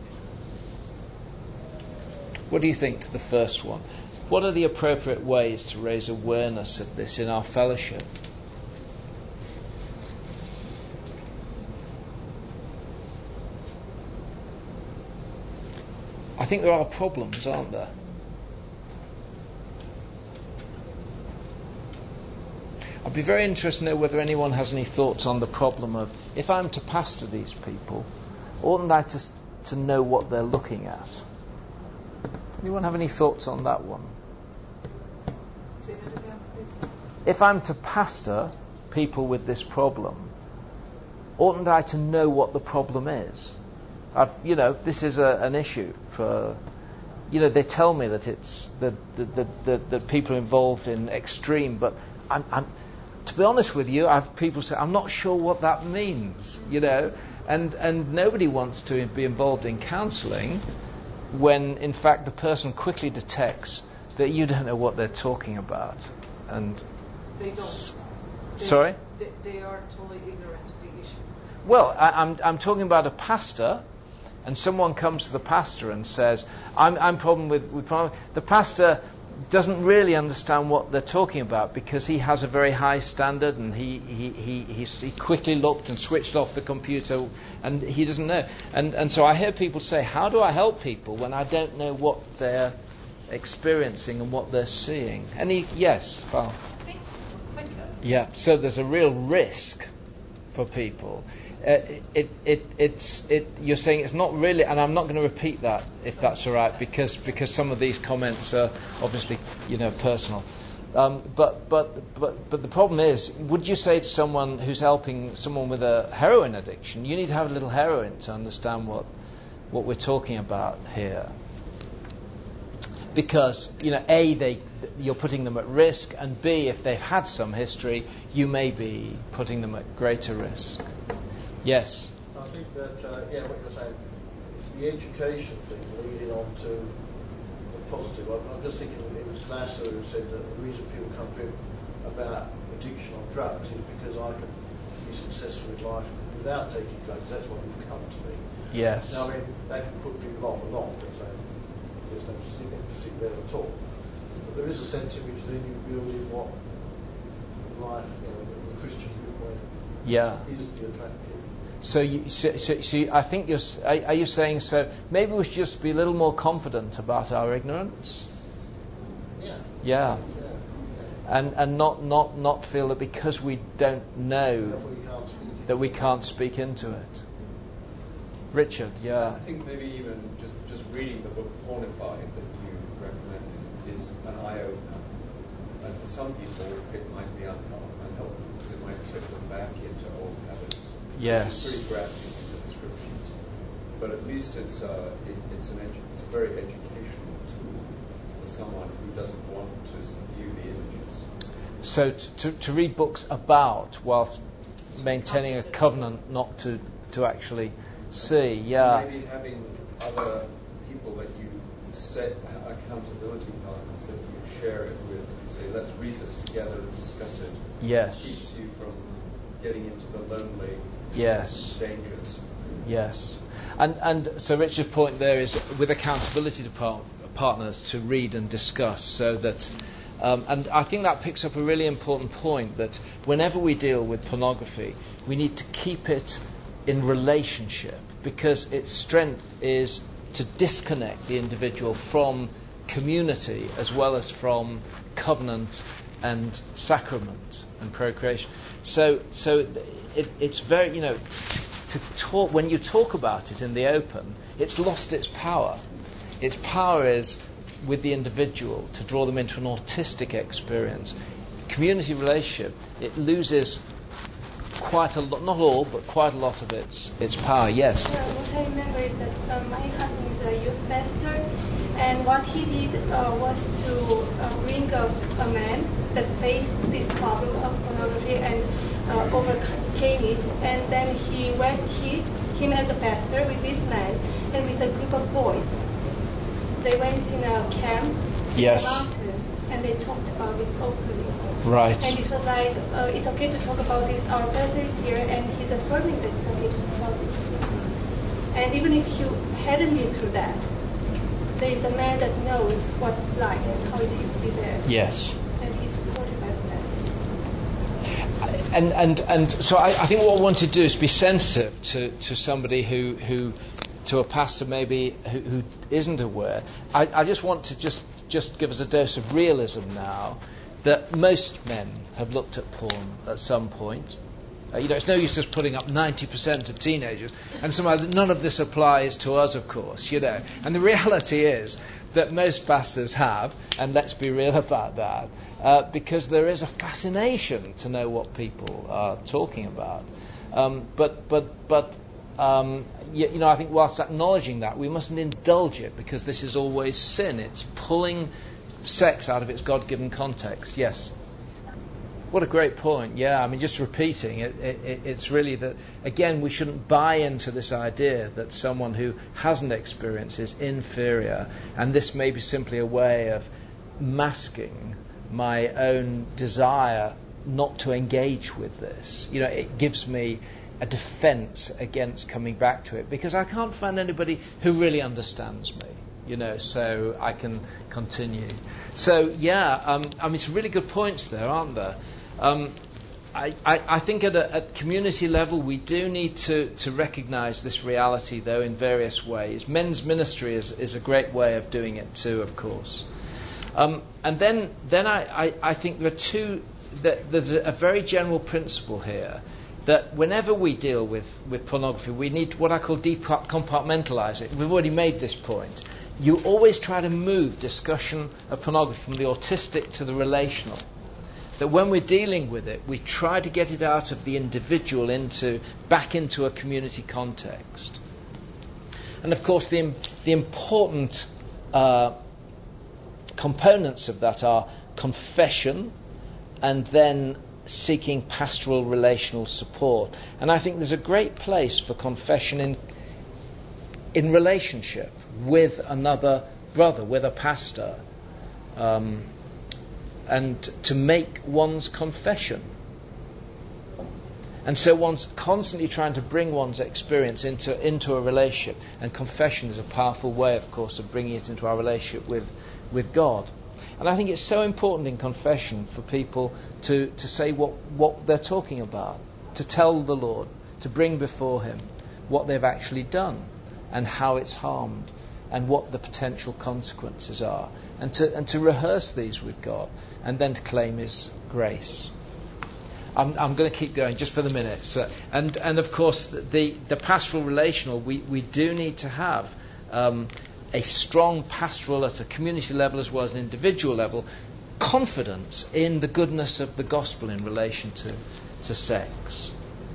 What do you think to the first one? What are the appropriate ways to raise awareness of this in our fellowship? I think there are problems, aren't there? I'd be very interested to know whether anyone has any thoughts on the problem of, if I'm to pastor these people, oughtn't I to, to know what they're looking at? Anyone have any thoughts on that one? If I'm to pastor people with this problem, oughtn't I to know what the problem is? I've, you know, this is a, an issue for, you know, they tell me that it's the the, the, the, the people involved in extreme, but I'm, I'm, to be honest with you, I've people say I'm not sure what that means, you know, and and nobody wants to be involved in counselling when in fact the person quickly detects that you don't know what they're talking about, and they don't. They, sorry, they, they are totally ignorant of the issue. Well, I, I'm I'm talking about a pastor. And someone comes to the pastor and says, I'm I'm problem with, with problem. The pastor doesn't really understand what they're talking about because he has a very high standard and he he, he, he's, he quickly looked and switched off the computer and he doesn't know. And and so I hear people say, how do I help people when I don't know what they're experiencing and what they're seeing? Any yes, Val? Yeah, so there's a real risk for people. Uh, it, it, it's, it, you're saying it's not really, and I'm not going to repeat that if that's all right, because because some of these comments are obviously, you know, personal. Um, but but but but the problem is, would you say to someone who's helping someone with a heroin addiction, you need to have a little heroin to understand what what we're talking about here? Because, you know, A, they you're putting them at risk, and B, if they've had some history, you may be putting them at greater risk. Yes. I think that, uh, yeah, what you're saying, it's the education thing leading on to the positive. I'm, I'm just thinking it was Glasser who said that the reason people come to him about addiction on drugs is because I can be successful in life without taking drugs. That's why you come to me. Yes. Now, I mean, that can put people off a lot, but so there's no sympathy there at all. But there is a sense in which then you build in what life, you know, the Christian viewpoint yeah. is the attractive. So, you, so, so, so I think you're. Are, are you saying so? Maybe we should just be a little more confident about our ignorance. Yeah. Yeah. And and not, not, not feel that because we don't know That we can't speak, that we can't speak into it. Richard, yeah. I think maybe even just, just reading the book Pornified that you recommended is an eye opener. And for some people, it might be unhelpful because it might tip them back into old habits. Yes. It's pretty graphic in the descriptions, but at least it's uh, it, it's an edu- it's a very educational tool for someone who doesn't want to view the images. So to, to, to read books about whilst maintaining a covenant not to, to actually see, yeah. Maybe having other people that you set accountability partners that you share it with and say, let's read this together and discuss it. Yes. Keeps you from getting into the lonely Yes. dangers. Yes. And and so Richard's point there is with accountability to par- partners to read and discuss so that um, and I think that picks up a really important point that whenever we deal with pornography we need to keep it in relationship because its strength is to disconnect the individual from community as well as from covenant and sacrament and procreation. So so it, it's very, you know, to talk when you talk about it in the open, it's lost its power. Its power is with the individual to draw them into an autistic experience. Community relationship, it loses quite a lot, not all, but quite a lot of its its power. Yes. Yeah, what I remember is that uh, my husband is a youth pastor, and what he did uh, was to uh, bring a, a man that faced this problem of pornography and uh, overcame it, and then he went, he, him as a pastor with this man and with a group of boys. They went in a camp Yes. in the mountains, and they talked about this openly. Right. And it was like, uh, it's okay to talk about this. Our pastor is here, and he's affirming that it's okay to talk about these things. And even if you hadn't been through that, there is a man that knows what it's like and how it is to be there. Yes. And he's supported by the pastor. And and and so I, I think what I want to do is be sensitive to, to somebody who who to a pastor maybe who, who isn't aware. I, I just want to just just give us a dose of realism now that most men have looked at porn at some point. Uh, you know, it's no use just putting up ninety percent of teenagers, and somehow none of this applies to us, of course, you know. And the reality is that most pastors have, and let's be real about that, uh, because there is a fascination to know what people are talking about. Um, but, but, but, um, you, you know, I think whilst acknowledging that, we mustn't indulge it, because this is always sin. It's pulling sex out of its God-given context. Yes? What a great point. Yeah, I mean, just repeating, it, it, it's really that, again, we shouldn't buy into this idea that someone who hasn't experienced is inferior, and this may be simply a way of masking my own desire not to engage with this. You know, it gives me a defense against coming back to it, because I can't find anybody who really understands me. You know, so I can continue. So, yeah, um, I mean, some really good points there, aren't there? Um, I, I, I think at a at community level we do need to, to recognise this reality, though, in various ways. Men's ministry is, is a great way of doing it too, of course. Um, and then then I, I, I think there are two, that there's a, a very general principle here, that whenever we deal with, with pornography, we need what I call decompartmentalise it. We've already made this point. You always try to move discussion of pornography from the autistic to the relational. That when we're dealing with it, we try to get it out of the individual into back into a community context. And of course, the the important uh, components of that are confession, and then seeking pastoral relational support. And I think there's a great place for confession in in relationship with another brother, with a pastor. Um, and to make one's confession. And so one's constantly trying to bring one's experience into into a relationship, and confession is a powerful way, of course, of bringing it into our relationship with, with God. And I think it's so important in confession for people to, to say what, what they're talking about, to tell the Lord, to bring before Him what they've actually done and how it's harmed, and what the potential consequences are, and to and to rehearse these with God, and then to claim His grace. I'm, I'm going to keep going just for the minutes, uh, and and of course the the pastoral relational, we, we do need to have um, a strong pastoral at a community level as well as an individual level, confidence in the goodness of the gospel in relation to to sex.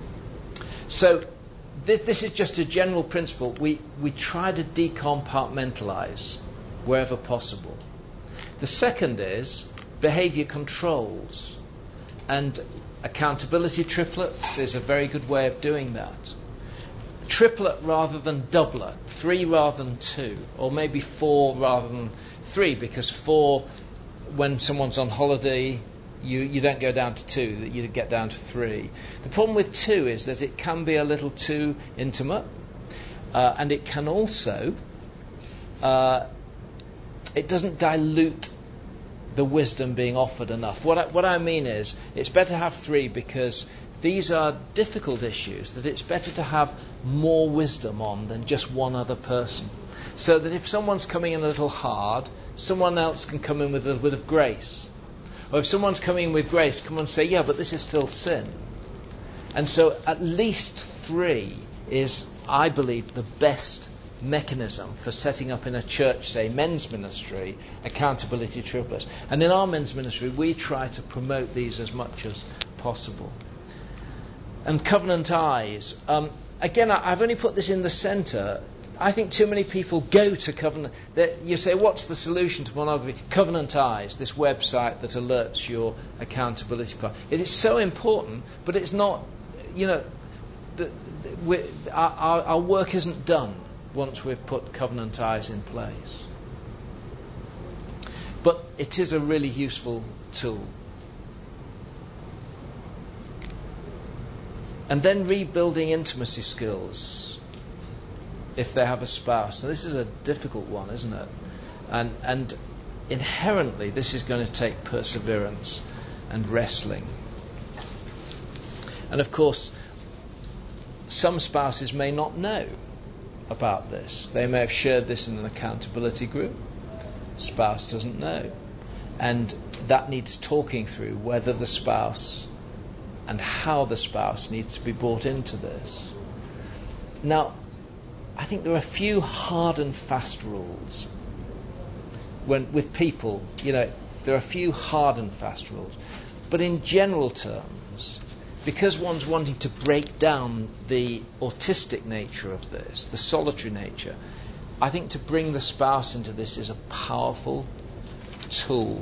So. This, this is just a general principle. We, we try to decompartmentalise wherever possible. The second is behaviour controls. And accountability triplets is a very good way of doing that. Triplet rather than doublet. Three rather than two. Or maybe four rather than three, because four, when someone's on holiday, You, you don't go down to two, that you get down to three. The problem with two is that it can be a little too intimate, uh, and it can also, uh, it doesn't dilute the wisdom being offered enough. What I, what I mean is, it's better to have three because these are difficult issues, that it's better to have more wisdom on than just one other person. So that if someone's coming in a little hard, someone else can come in with a bit of grace. Or if someone's coming in with grace, come and say, yeah, but this is still sin. And so at least three is, I believe, the best mechanism for setting up in a church, say, men's ministry, accountability triplets. And in our men's ministry, we try to promote these as much as possible. And covenant eyes. Um, again, I, I've only put this in the centre. I think too many people go to Covenant. You say, what's the solution to pornography? Covenant Eyes, this website that alerts your accountability part. It is so important, but it's not, you know, the, the, our, our work isn't done once we've put Covenant Eyes in place. But it is a really useful tool. And then rebuilding intimacy skills if they have a spouse. Now this is a difficult one, isn't it? And and inherently this is going to take perseverance and wrestling. And of course, some spouses may not know about this. They may have shared this in an accountability group. Spouse doesn't know. And that needs talking through, whether the spouse and how the spouse needs to be brought into this. Now, I think there are a few hard and fast rules. When with people, you know, there are a few hard and fast rules. But in general terms, because one's wanting to break down the autistic nature of this, the solitary nature, I think to bring the spouse into this is a powerful tool.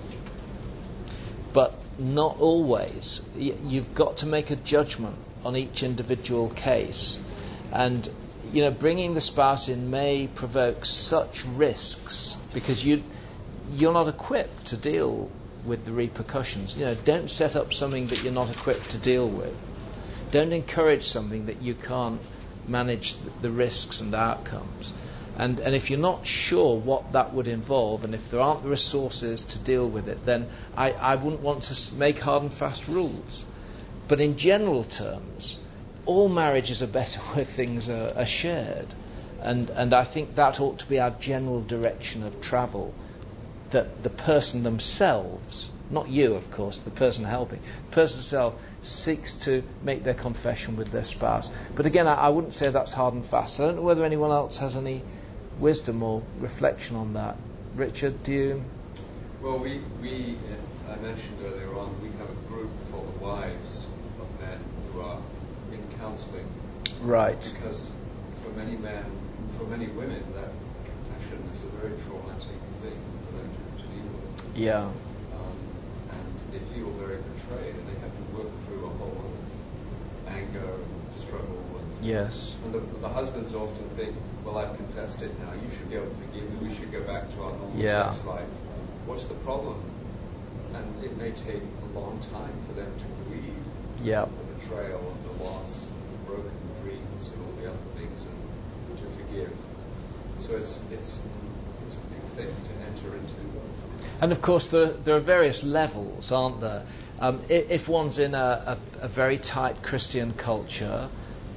But not always. You've got to make a judgment on each individual case. And, you know, bringing the spouse in may provoke such risks because you, you're not equipped to deal with the repercussions. You know, don't set up something that you're not equipped to deal with. Don't encourage something that you can't manage the risks and the outcomes. And and if you're not sure what that would involve, and if there aren't the resources to deal with it, then I, I wouldn't want to make hard and fast rules. But in general terms, all marriages are better where things are, are shared. And and I think that ought to be our general direction of travel. That the person themselves, not you of course, the person helping, the person itself seeks to make their confession with their spouse. But again, I, I wouldn't say that's hard and fast. I don't know whether anyone else has any wisdom or reflection on that. Richard, do you? Well, we, we I mentioned earlier on, we have a group for the wives of men who are in counselling. Right. Because for many men, for many women, that confession is a very traumatic thing for them to, to deal with. Yeah. Um, and they feel very betrayed, and they have to work through a whole of anger and struggle. And, yes. And the, the husbands often think, well, I've confessed it now, you should be able to forgive me, we should go back to our normal yeah. sex life. What's the problem? And it may take a long time for them to grieve yeah. the betrayal and the loss, and the broken dreams and all the other things, and to forgive. So it's it's it's a big thing to enter into. And of course, there there are various levels, aren't there? Um, if, if one's in a, a, a very tight Christian culture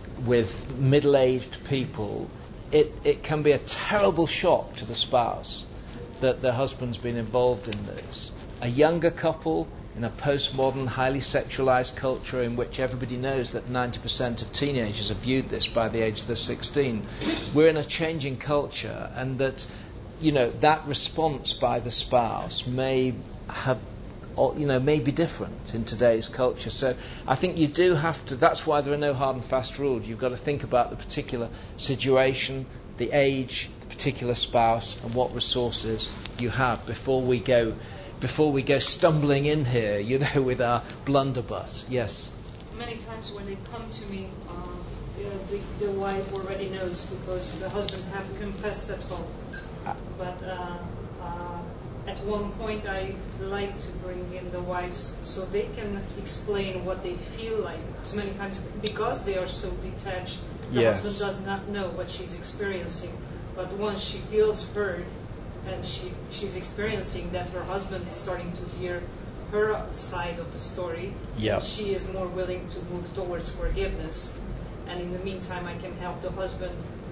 with middle-aged people, it, it can be a terrible shock to the spouse that their husband's been involved in this. A younger couple in a postmodern, highly sexualized culture in which everybody knows that ninety percent of teenagers have viewed this by the age they're sixteen. We're in a changing culture, and that, you know, that response by the spouse may have, you know, may be different in today's culture. So I think you do have to, that's why there are no hard and fast rules. You've got to think about the particular situation, the age, the particular spouse, and what resources you have before we go before we go stumbling in here, you know, with our blunderbuss. Yes? Many times when they come to me, um, you know, the, the wife already knows because the husband have confessed at home. Uh, but uh, uh, at one point I like to bring in the wives so they can explain what they feel like. So many times because they are so detached, the yes. husband does not know what she's experiencing. But once she feels heard, and she she's experiencing that her husband is starting to hear her side of the story, yep. she is more willing to move towards forgiveness. And in the meantime, I can help the husband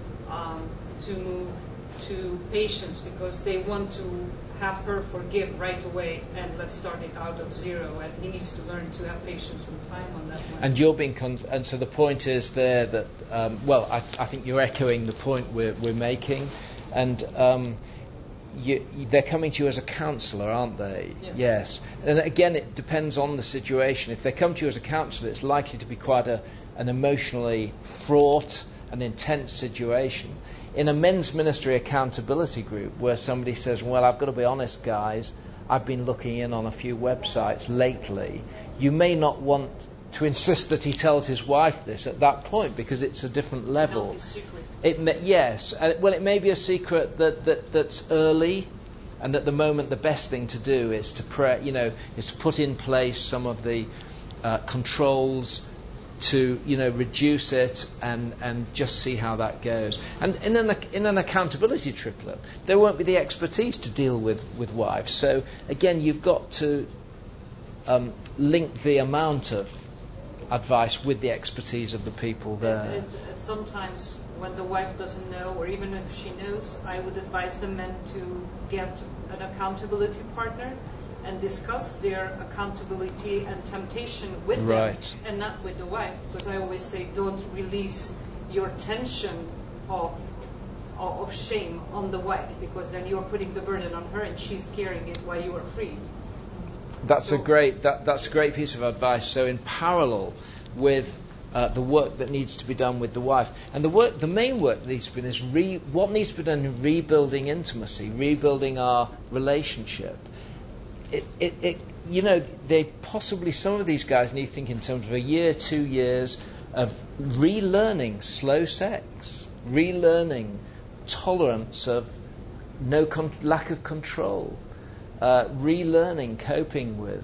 um, to move to patience because they want to have her forgive right away, and let's start it out of zero. And he needs to learn to have patience and time on that one. And you're being con- and so the point is there that um, well, I, I think you're echoing the point we're we're making, and. Um, You, they're coming to you as a counsellor, aren't they? Yes. yes. And again, it depends on the situation. If they come to you as a counsellor, it's likely to be quite a, an emotionally fraught and intense situation. In a men's ministry accountability group where somebody says, well, I've got to be honest, guys, I've been looking in on a few websites lately, you may not want to insist that he tells his wife this at that point because it's a different level. It's not his secret. It may, yes, uh, well, it may be a secret that, that that's early And at the moment, the best thing to do is to pray, you know, is to put in place some of the uh, controls to, you know, reduce it and, and just see how that goes. And in an in an accountability triplet, there won't be the expertise to deal with, with wives. So again, you've got to um, link the amount of advice with the expertise of the people there. And, and sometimes when the wife doesn't know, or even if she knows, I would advise the men to get an accountability partner and discuss their accountability and temptation with right. them, and not with the wife. Because I always say, don't release your tension of of shame on the wife, because then you're putting the burden on her and she's carrying it while you are free. That's so, a great that, that's a great piece of advice. So in parallel with uh, the work that needs to be done with the wife, and the work, the main work that needs to be done is re, what needs to be done in rebuilding intimacy, rebuilding our relationship. It, it, it, you know, they possibly, some of these guys need to think in terms of a year, two years of relearning slow sex, relearning tolerance of no con- lack of control, uh, relearning coping with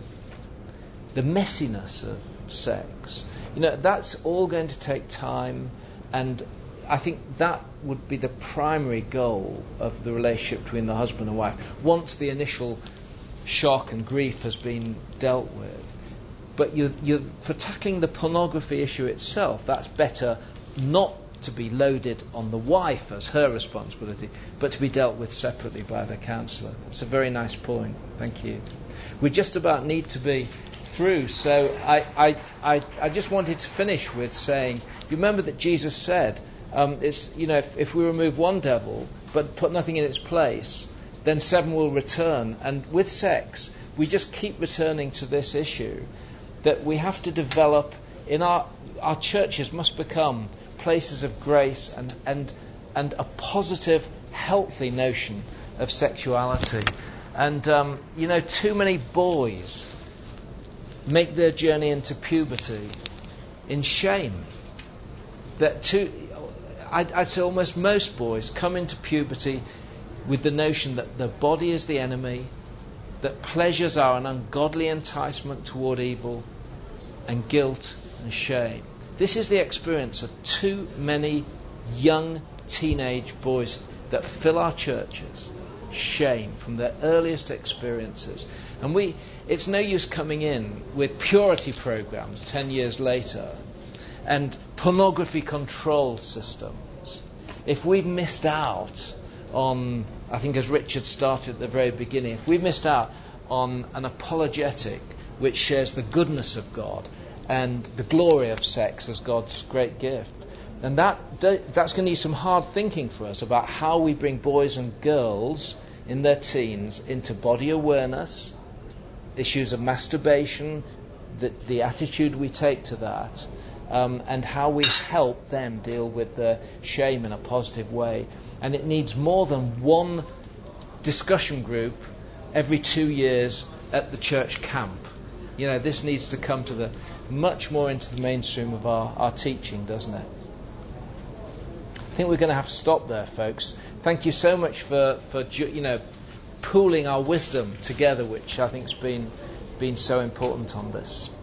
the messiness of sex. You know, that's all going to take time, and I think that would be the primary goal of the relationship between the husband and wife once the initial shock and grief has been dealt with. But you, you, for tackling the pornography issue itself, that's better not to be loaded on the wife as her responsibility, but to be dealt with separately by the counsellor. It's a very nice point. Thank you. We just about need to be through, so I, I, I, I just wanted to finish with saying, you remember that Jesus said, um, it's, you know, if, if we remove one devil but put nothing in its place, then seven will return. And with sex, we just keep returning to this issue, that we have to develop in our our churches must become places of grace and and and a positive, healthy notion of sexuality. And um, you know, too many boys make their journey into puberty in shame. That too, I'd, I'd say almost most boys come into puberty with the notion that the body is the enemy, that pleasures are an ungodly enticement toward evil, and guilt and shame. This is the experience of too many young teenage boys that fill our churches. Shame from their earliest experiences. And we, it's no use coming in with purity programs ten years later and pornography control systems if we've missed out on, I think as Richard started at the very beginning, if we missed out on an apologetic which shares the goodness of God and the glory of sex as God's great gift, then that that's going to need some hard thinking for us about how we bring boys and girls in their teens into body awareness, issues of masturbation, the, the attitude we take to that, um, and how we help them deal with the shame in a positive way. And it needs more than one discussion group every two years at the church camp. You know, this needs to come to the much more into the mainstream of our, our teaching, doesn't it? I think we're going to have to stop there, folks. Thank you so much for, for you know, pooling our wisdom together, which I think has been been so important on this.